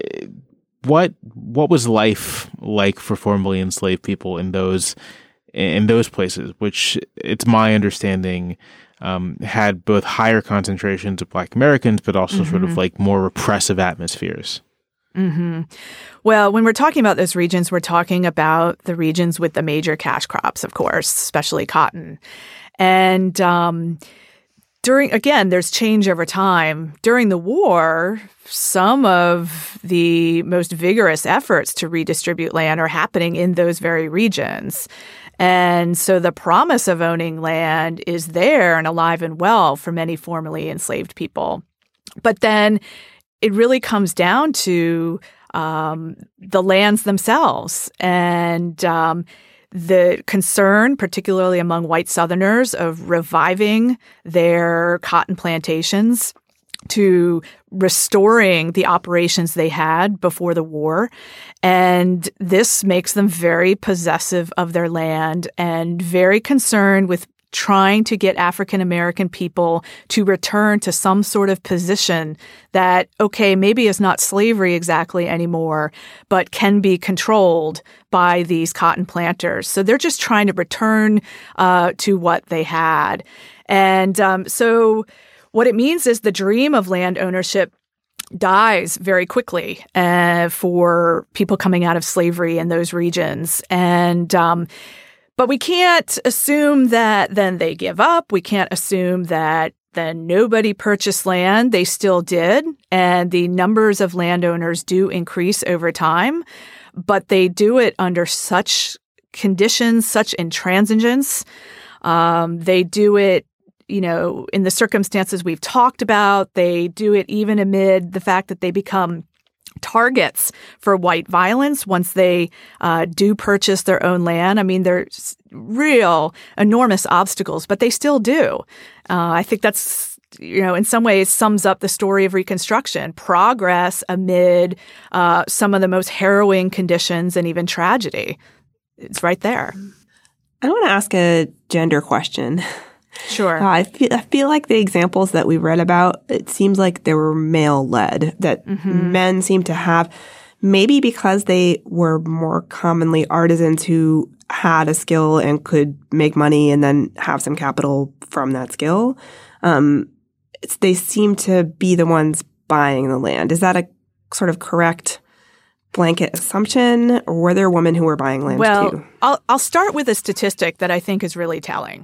what what was life like for formerly enslaved people in those in those places? Which it's my understanding um, had both higher concentrations of Black Americans, but also mm-hmm. sort of like more repressive atmospheres. Mm-hmm. Well, when we're talking about those regions, we're talking about the regions with the major cash crops, of course, especially cotton. And um, during, again, there's change over time. During the war, some of the most vigorous efforts to redistribute land are happening in those very regions. And so the promise of owning land is there and alive and well for many formerly enslaved people. But then it really comes down to um, the lands themselves and um, the concern, particularly among white Southerners, of reviving their cotton plantations, to restoring the operations they had before the war. And this makes them very possessive of their land and very concerned with trying to get African American people to return to some sort of position that, okay, maybe is not slavery exactly anymore, but can be controlled by these cotton planters. So they're just trying to return uh, to what they had. And um, so what it means is the dream of land ownership dies very quickly uh, for people coming out of slavery in those regions. And um But we can't assume that then they give up. We can't assume that then nobody purchased land. They still did. And the numbers of landowners do increase over time. But they do it under such conditions, such intransigence. Um, they do it, you know, in the circumstances we've talked about. They do it even amid the fact that they become targets for white violence once they uh, do purchase their own land. I mean, there's real enormous obstacles, but they still do. Uh, I think that's, you know, in some ways sums up the story of Reconstruction. Progress amid uh, some of the most harrowing conditions and even tragedy. It's right there. I want to ask a gender question. Sure. Uh, I feel I feel like the examples that we read about, it seems like they were male-led, that mm-hmm. men seem to have, maybe because they were more commonly artisans who had a skill and could make money and then have some capital from that skill. Um, it's, they seem to be the ones buying the land. Is that a sort of correct blanket assumption, or were there women who were buying land well, too? Well, I'll, I'll start with a statistic that I think is really telling.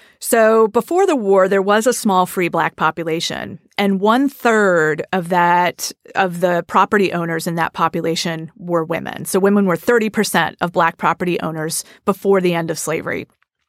So before the war, there was a small free Black population, and one third of that, of the property owners in that population were women. So women were thirty percent of Black property owners before the end of slavery.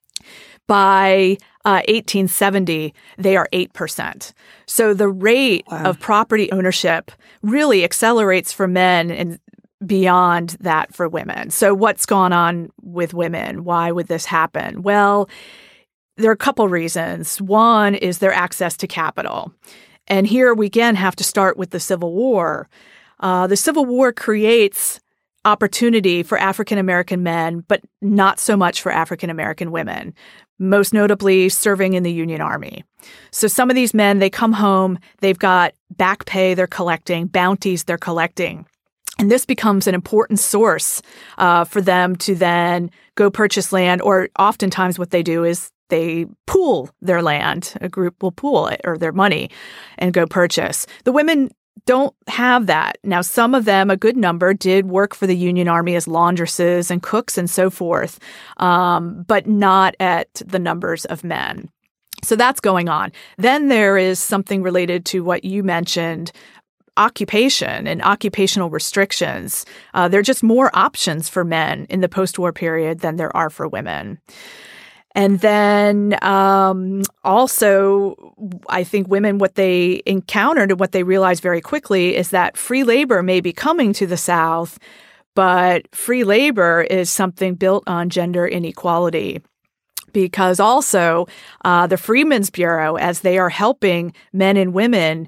By uh, eighteen seventy, they are eight percent. So the rate wow. of property ownership really accelerates for men and beyond that for women. So what's gone on with women? Why would this happen? Well, there are a couple reasons. One is their access to capital. And here we again have to start with the Civil War. Uh, the Civil War creates opportunity for African American men, but not so much for African American women, most notably serving in the Union Army. So some of these men, they come home, they've got back pay they're collecting, bounties they're collecting. And this becomes an important source uh, for them to then go purchase land, or oftentimes what they do is they pool their land. A group will pool it, or their money, and go purchase. The women don't have that. Now, some of them, a good number, did work for the Union Army as laundresses and cooks and so forth, um, but not at the numbers of men. So that's going on. Then there is something related to what you mentioned, occupation and occupational restrictions. Uh, there are just more options for men in the post-war period than there are for women. And then um, also, I think women, what they encountered and what they realized very quickly is that free labor may be coming to the South, but free labor is something built on gender inequality. because also uh, the Freedmen's Bureau, as they are helping men and women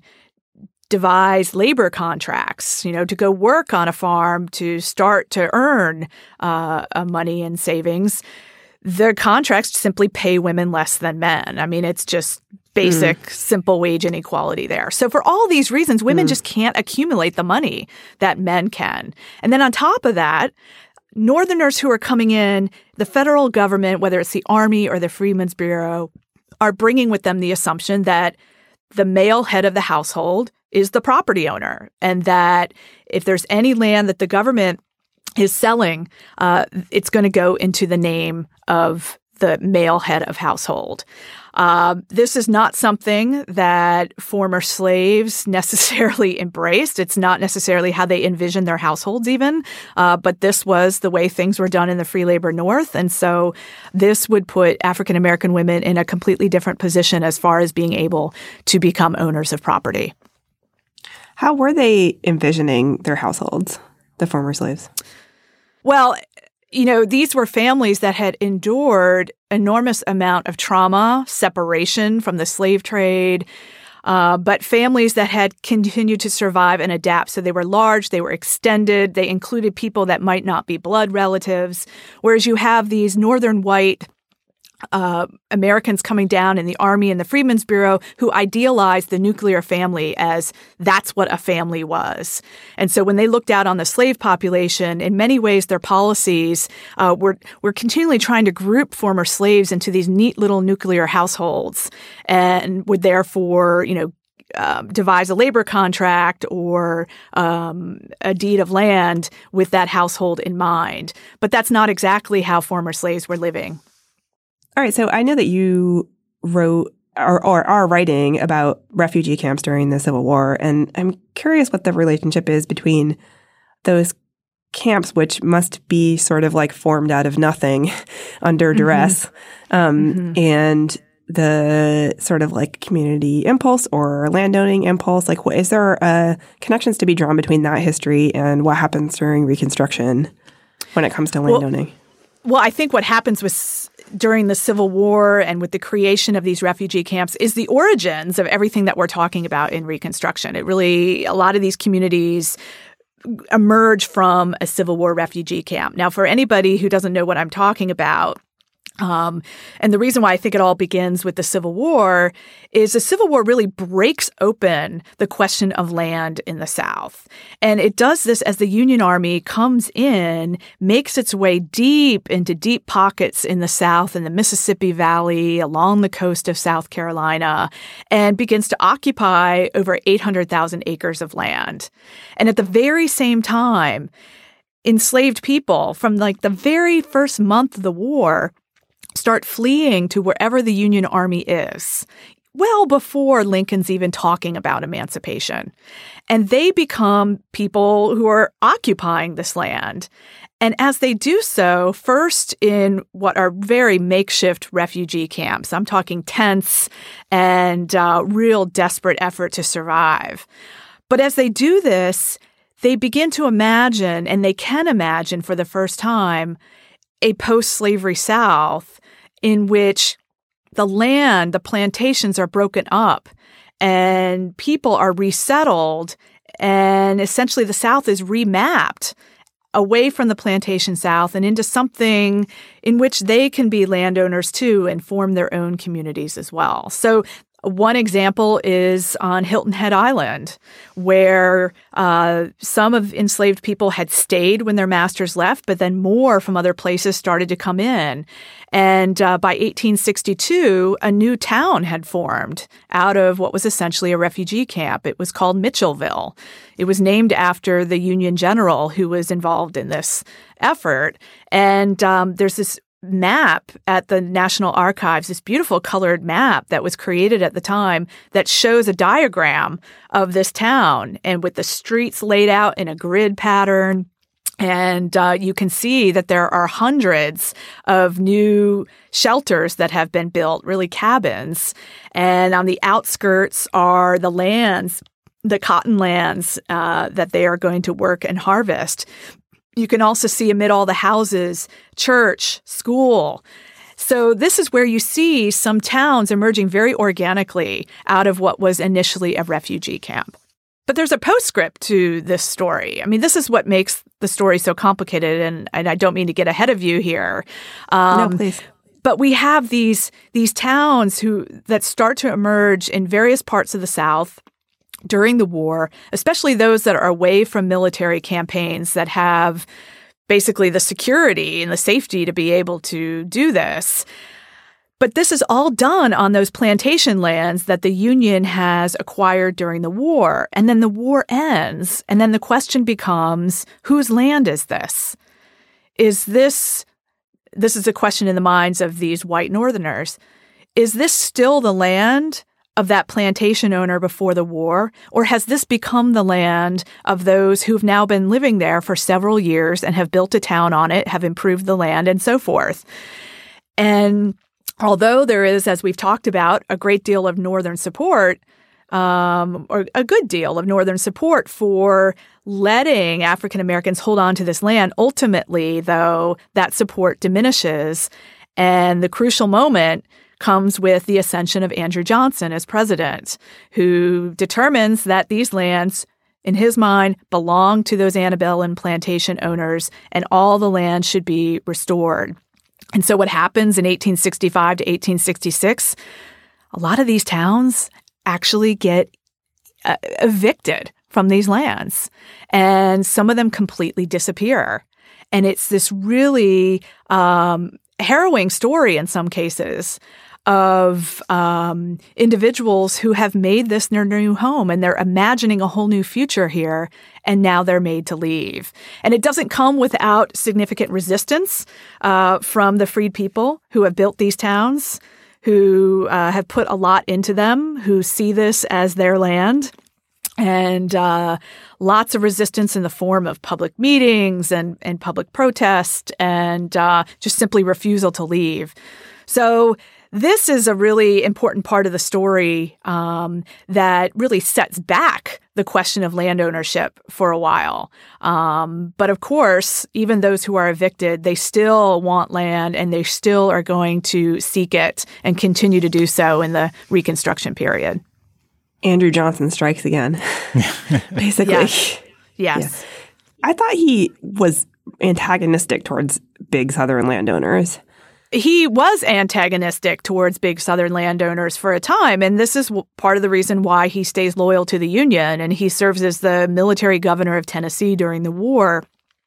devise labor contracts, you know, to go work on a farm, to start to earn uh, uh, money and savings, the contracts simply pay women less than men. I mean, it's just basic, mm. simple wage inequality there. So for all these reasons, women mm. just can't accumulate the money that men can. And then on top of that, Northerners who are coming in, the federal government, whether it's the Army or the Freedmen's Bureau, are bringing with them the assumption that the male head of the household is the property owner, and that if there's any land that the government is selling, uh, it's going to go into the name of the male head of household. Uh, this is not something that former slaves necessarily embraced. It's not necessarily how they envisioned their households even, uh, but this was the way things were done in the free labor North. And so this would put African-American women in a completely different position as far as being able to become owners of property. How were they envisioning their households, the former slaves? Well, you know, these were families that had endured enormous amount of trauma, separation from the slave trade, uh, but families that had continued to survive and adapt. So they were large, they were extended, they included people that might not be blood relatives, whereas you have these northern white Uh, Americans coming down in the Army and the Freedmen's Bureau who idealized the nuclear family as that's what a family was. And so when they looked out on the slave population, in many ways their policies uh, were, were continually trying to group former slaves into these neat little nuclear households and would therefore, you know, Uh, devise a labor contract or um, a deed of land with that household in mind. But that's not exactly how former slaves were living. All right, so I know that you wrote or, or are writing about refugee camps during the Civil War, and I'm curious what the relationship is between those camps, which must be sort of like formed out of nothing under duress, mm-hmm. Um, mm-hmm. and the sort of like community impulse or landowning impulse. Like, what, is there uh, connections to be drawn between that history and what happens during Reconstruction when it comes to landowning? Well, well I think what happens with during the Civil War and with the creation of these refugee camps is the origins of everything that we're talking about in Reconstruction. It really, a lot of these communities emerge from a Civil War refugee camp. Now, for anybody who doesn't know what I'm talking about, Um, and the reason why I think it all begins with the Civil War is the Civil War really breaks open the question of land in the South. And it does this as the Union Army comes in, makes its way deep into deep pockets in the South, in the Mississippi Valley, along the coast of South Carolina, and begins to occupy over eight hundred thousand acres of land. And at the very same time, enslaved people from like the very first month of the war start fleeing to wherever the Union Army is, well before Lincoln's even talking about emancipation. And they become people who are occupying this land. And as they do so, first in what are very makeshift refugee camps, I'm talking tents and uh, real desperate effort to survive. But as they do this, they begin to imagine, and they can imagine for the first time, a post-slavery South in which the land, the plantations are broken up and people are resettled, and essentially the South is remapped away from the plantation South and into something in which they can be landowners too and form their own communities as well. So one example is on Hilton Head Island, where uh, some of enslaved people had stayed when their masters left, but then more from other places started to come in. And uh, by eighteen sixty-two, a new town had formed out of what was essentially a refugee camp. It was called Mitchellville. It was named after the Union general who was involved in this effort. And um, there's this map at the National Archives, this beautiful colored map that was created at the time that shows a diagram of this town and with the streets laid out in a grid pattern. And uh, you can see that there are hundreds of new shelters that have been built, really cabins. And on the outskirts are the lands, the cotton lands uh, that they are going to work and harvest. You can also see amid all the houses, church, school. So this is where you see some towns emerging very organically out of what was initially a refugee camp. But there's a postscript to this story. I mean, this is what makes the story so complicated, and, and I don't mean to get ahead of you here. Um, no, please. But we have these these towns who that start to emerge in various parts of the South during the war, especially those that are away from military campaigns that have basically the security and the safety to be able to do this. But this is all done on those plantation lands that the Union has acquired during the war. And then the war ends. And then the question becomes, whose land is this? Is this, this is a question in the minds of these white Northerners. Is this still the land of that plantation owner before the war? Or has this become the land of those who've now been living there for several years and have built a town on it, have improved the land, and so forth? And although there is, as we've talked about, a great deal of Northern support, um, or a good deal of Northern support for letting African Americans hold on to this land, ultimately, though, that support diminishes. And the crucial moment comes with the ascension of Andrew Johnson as president, who determines that these lands, in his mind, belong to those antebellum plantation owners, and all the land should be restored. And so what happens in eighteen sixty-five to eighteen sixty-six, a lot of these towns actually get uh, evicted from these lands, and some of them completely disappear. And it's this really um, harrowing story in some cases of um, individuals who have made this their new home, and they're imagining a whole new future here, and now they're made to leave. And it doesn't come without significant resistance uh, from the freed people who have built these towns, who uh, have put a lot into them, who see this as their land. And uh, lots of resistance in the form of public meetings and, and public protest, and uh, just simply refusal to leave. So this is a really important part of the story um, that really sets back the question of land ownership for a while. Um, but of course, even those who are evicted, they still want land, and they still are going to seek it and continue to do so in the Reconstruction period. Andrew Johnson strikes again, basically. Yes. Yes. Yeah. I thought he was antagonistic towards big Southern landowners. He was antagonistic towards big Southern landowners for a time, and this is w- part of the reason why he stays loyal to the Union, and he serves as the military governor of Tennessee during the war.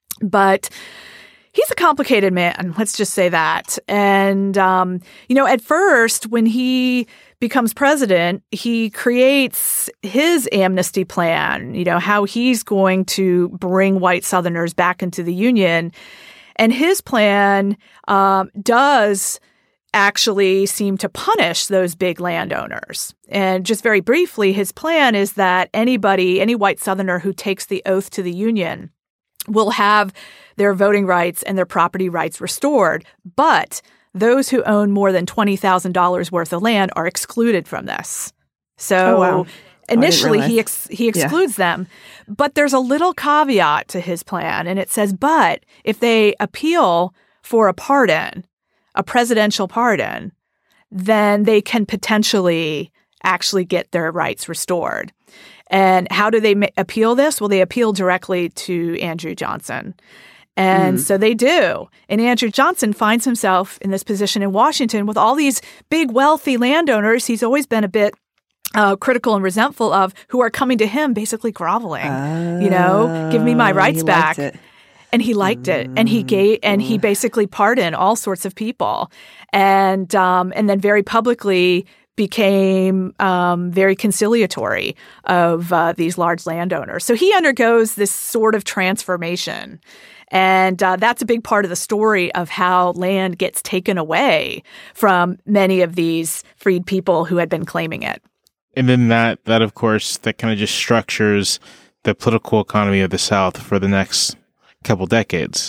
But he's a complicated man, let's just say that. And, um, you know, at first, when he becomes president, he creates his amnesty plan, you know, how he's going to bring white Southerners back into the Union. And his plan um, does actually seem to punish those big landowners. And just very briefly, his plan is that anybody, any white Southerner who takes the oath to the Union will have their voting rights and their property rights restored. But those who own more than twenty thousand dollars worth of land are excluded from this. So oh, wow. initially he ex- he excludes yeah. them. But there's a little caveat to his plan, and it says, but if they appeal for a pardon, a presidential pardon, then they can potentially actually get their rights restored. And how do they ma- appeal this? Well, they appeal directly to Andrew Johnson. And mm. so they do. And Andrew Johnson finds himself in this position in Washington with all these big, wealthy landowners he's always been a bit uh, critical and resentful of, who are coming to him basically groveling, uh, you know, give me my rights back. And he liked mm. it. And he gave, and he basically pardoned all sorts of people. And, um, and then very publicly became um, very conciliatory of uh, these large landowners. So he undergoes this sort of transformation. And uh, that's a big part of the story of how land gets taken away from many of these freed people who had been claiming it. And then that, that of course, that kind of just structures the political economy of the South for the next couple decades.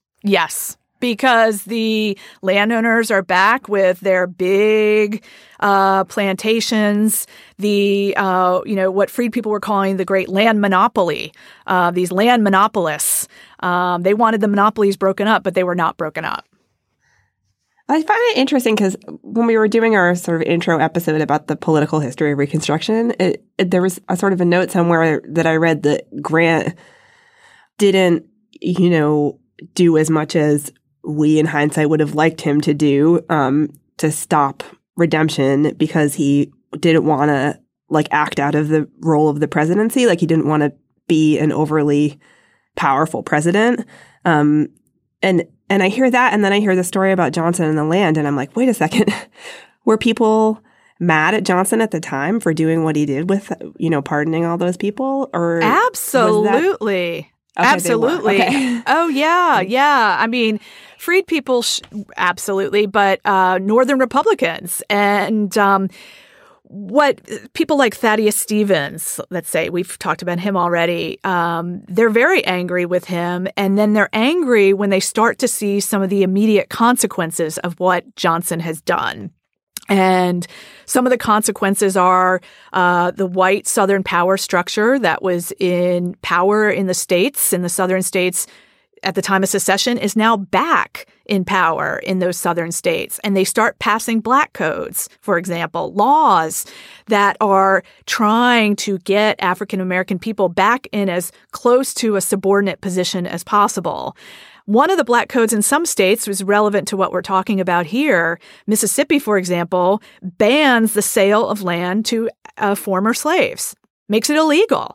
Yes, because the landowners are back with their big uh, plantations, the, uh, you know, what freed people were calling the great land monopoly, uh, these land monopolists. Um, they wanted the monopolies broken up, but they were not broken up. I find it interesting because when we were doing our sort of intro episode about the political history of Reconstruction, it, it, there was a sort of a note somewhere that I read that Grant didn't, you know, do as much as we in hindsight would have liked him to do um, to stop redemption because he didn't want to like act out of the role of the presidency. Like he didn't want to be an overly powerful president. Um, and And I hear that, and then I hear the story about Johnson and the land, and I'm like, wait a second. Were people mad at Johnson at the time for doing what he did with, you know, pardoning all those people? Or Absolutely. Okay, absolutely. Okay. Oh, yeah. Yeah. I mean, freed people, sh- absolutely, but uh, Northern Republicans. And um, what people like Thaddeus Stevens, let's say, we've talked about him already, um, they're very angry with him. And then they're angry when they start to see some of the immediate consequences of what Johnson has done. And some of the consequences are uh, the white Southern power structure that was in power in the states, in the Southern states at the time of secession, is now back in power in those Southern states. And they start passing black codes, for example, laws that are trying to get African American people back in as close to a subordinate position as possible. One of the black codes in some states was relevant to what we're talking about here. Mississippi, for example, bans the sale of land to uh, former slaves, makes it illegal.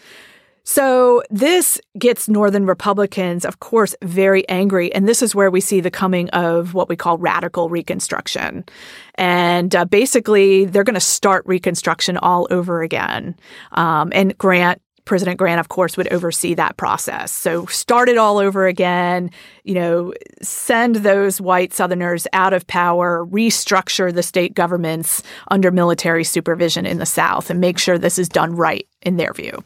So this gets Northern Republicans, of course, very angry. And this is where we see the coming of what we call radical Reconstruction. And uh, basically, they're going to start Reconstruction all over again. Um, and Grant, President Grant, of course, would oversee that process. So start it all over again, you know, send those white Southerners out of power, restructure the state governments under military supervision in the South, and make sure this is done right in their view.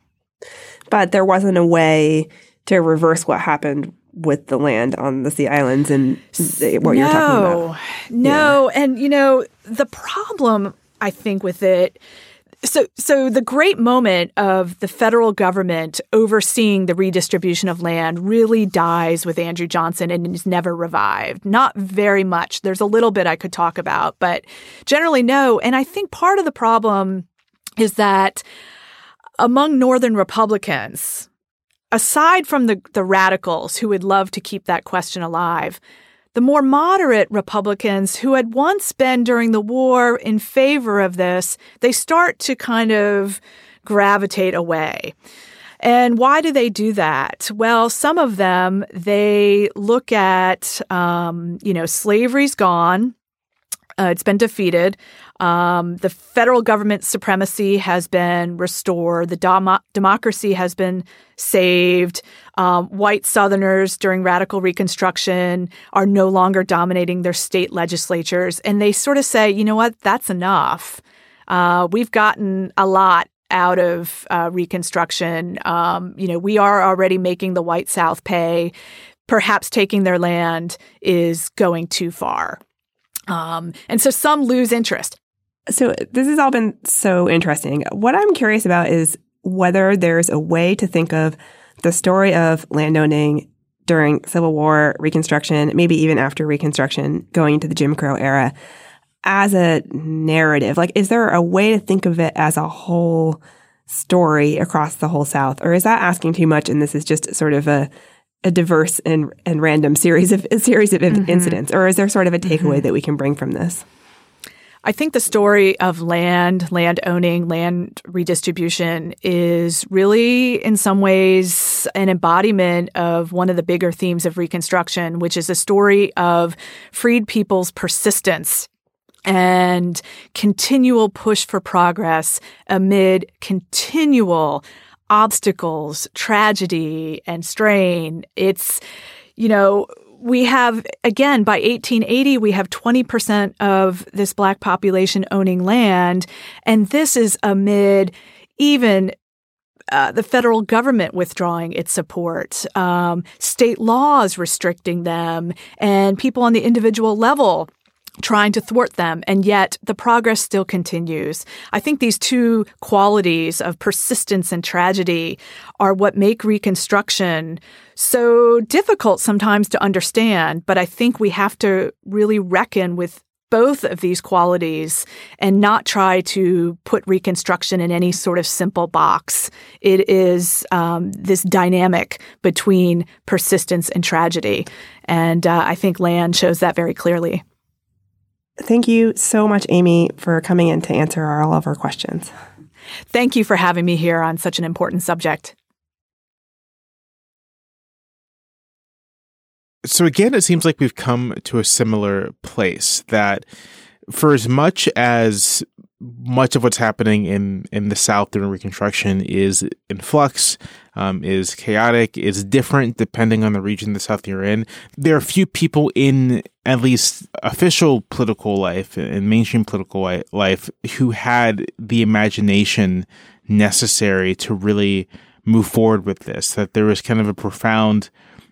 But there wasn't a way to reverse what happened with the land on the Sea Islands and what no, you're talking about. No, yeah. And, you know, the problem, I think, with it, so so the great moment of the federal government overseeing the redistribution of land really dies with Andrew Johnson and is never revived. Not very much. There's a little bit I could talk about, but generally no. And I think part of the problem is that among Northern Republicans, aside from the, the radicals who would love to keep that question alive, the more moderate Republicans who had once been during the war in favor of this, they start to kind of gravitate away. And why do they do that? Well, some of them, they look at, um, you know, slavery's gone. Uh, it's been defeated. Um, the federal government supremacy has been restored. The dom- democracy has been saved. Um, white Southerners during radical Reconstruction are no longer dominating their state legislatures. And they sort of say, you know what, that's enough. Uh, we've gotten a lot out of uh, Reconstruction. Um, you know, we are already making the white South pay. Perhaps taking their land is going too far. Um, and so some lose interest. So this has all been so interesting. What I'm curious about is whether there's a way to think of the story of landowning during Civil War, Reconstruction, maybe even after Reconstruction, going into the Jim Crow era, as a narrative. Like, is there a way to think of it as a whole story across the whole South? Or is that asking too much and this is just sort of a a diverse and, and random series of a series of mm-hmm. incidents? Or is there sort of a takeaway mm-hmm. that we can bring from this? I think the story of land, land owning, land redistribution is really in some ways an embodiment of one of the bigger themes of Reconstruction, which is a story of freed people's persistence and continual push for progress amid continual obstacles, tragedy, and strain. It's, you know, we have, again, by eighteen eighty, we have twenty percent of this Black population owning land. And this is amid even uh, the federal government withdrawing its support, um, state laws restricting them, and people on the individual level trying to thwart them, and yet the progress still continues. I think these two qualities of persistence and tragedy are what make Reconstruction so difficult sometimes to understand, but I think we have to really reckon with both of these qualities and not try to put Reconstruction in any sort of simple box. It is um, this dynamic between persistence and tragedy, and uh, I think Land shows that very clearly. Thank you so much, Amy, for coming in to answer all of our questions. Thank you for having me here on such an important subject. So again, it seems like we've come to a similar place, that for as much as much of what's happening in, in the South during Reconstruction is in flux, um, is chaotic, is different depending on the region of the South you're in, there are few people in at least official political life and mainstream political life who had the imagination necessary to really move forward with this, that there was kind of a profound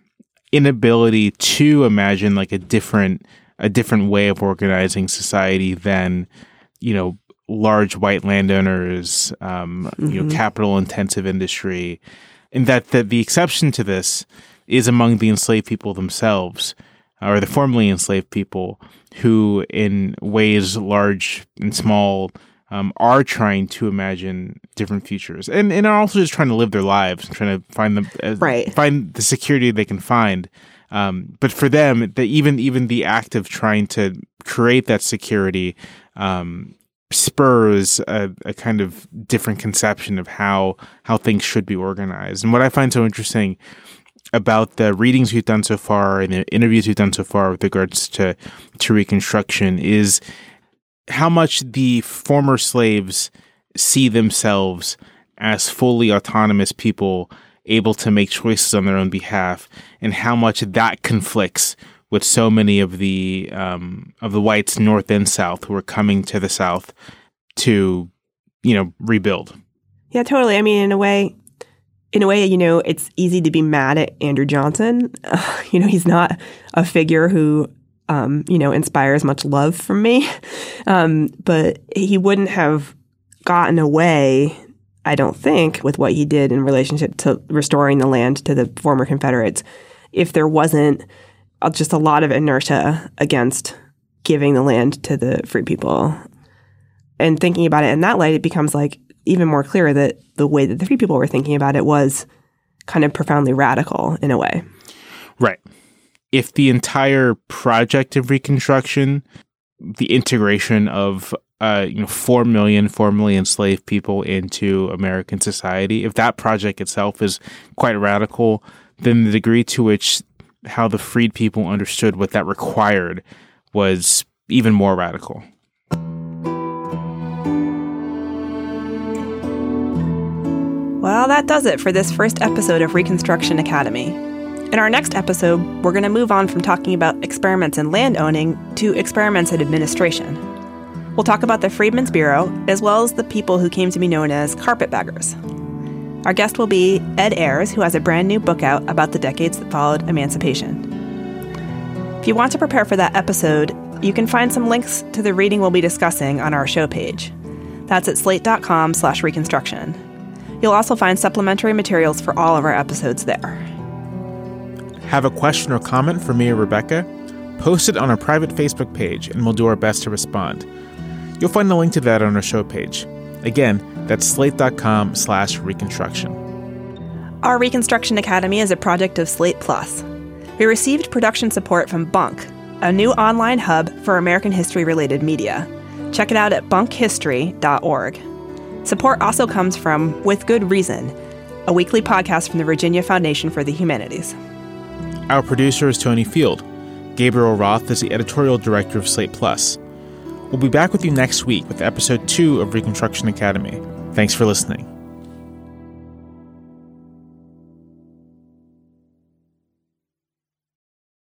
inability to imagine like a different a different way of organizing society than, you know, large white landowners, um, mm-hmm. you know, capital intensive industry, and that, that the exception to this is among the enslaved people themselves, or the formerly enslaved people, who in ways large and small um, are trying to imagine different futures, and and are also just trying to live their lives and trying to find them uh, right. find the security they can find. Um, but for them, the, even even the act of trying to create that security um, spurs a, a kind of different conception of how how things should be organized. And what I find so interesting about the readings we've done so far and the interviews we've done so far with regards to to Reconstruction is how much the former slaves see themselves as fully autonomous people able to make choices on their own behalf, and how much that conflicts with so many of the um, of the whites North and South who are coming to the South to, you know, rebuild. Yeah, totally. I mean, in a way, in a way, you know, it's easy to be mad at Andrew Johnson. Uh, you know, he's not a figure who Um, you know, inspires much love from me. Um, but he wouldn't have gotten away, I don't think, with what he did in relationship to restoring the land to the former Confederates if there wasn't just a lot of inertia against giving the land to the free people. And thinking about it in that light, it becomes like even more clear that the way that the free people were thinking about it was kind of profoundly radical in a way. Right. If the entire project of Reconstruction, the integration of uh, you know four million formerly enslaved people into American society, if that project itself is quite radical, then the degree to which how the freed people understood what that required was even more radical. Well, that does it for this first episode of Reconstruction Academy. In our next episode, we're going to move on from talking about experiments in land owning to experiments in administration. We'll talk about the Freedmen's Bureau, as well as the people who came to be known as carpetbaggers. Our guest will be Ed Ayers, who has a brand new book out about the decades that followed emancipation. If you want to prepare for that episode, you can find some links to the reading we'll be discussing on our show page. That's at slate.com slash reconstruction. You'll also find supplementary materials for all of our episodes there. Have a question or comment for me or Rebecca? Post it on our private Facebook page, and we'll do our best to respond. You'll find a link to that on our show page. Again, that's slate.com slash reconstruction. Our Reconstruction Academy is a project of Slate Plus. We received production support from Bunk, a new online hub for American history-related media. Check it out at bunk history dot org. Support also comes from With Good Reason, a weekly podcast from the Virginia Foundation for the Humanities. Our producer is Tony Field. Gabriel Roth is the editorial director of Slate Plus. We'll be back with you next week with episode two of Reconstruction Academy. Thanks for listening.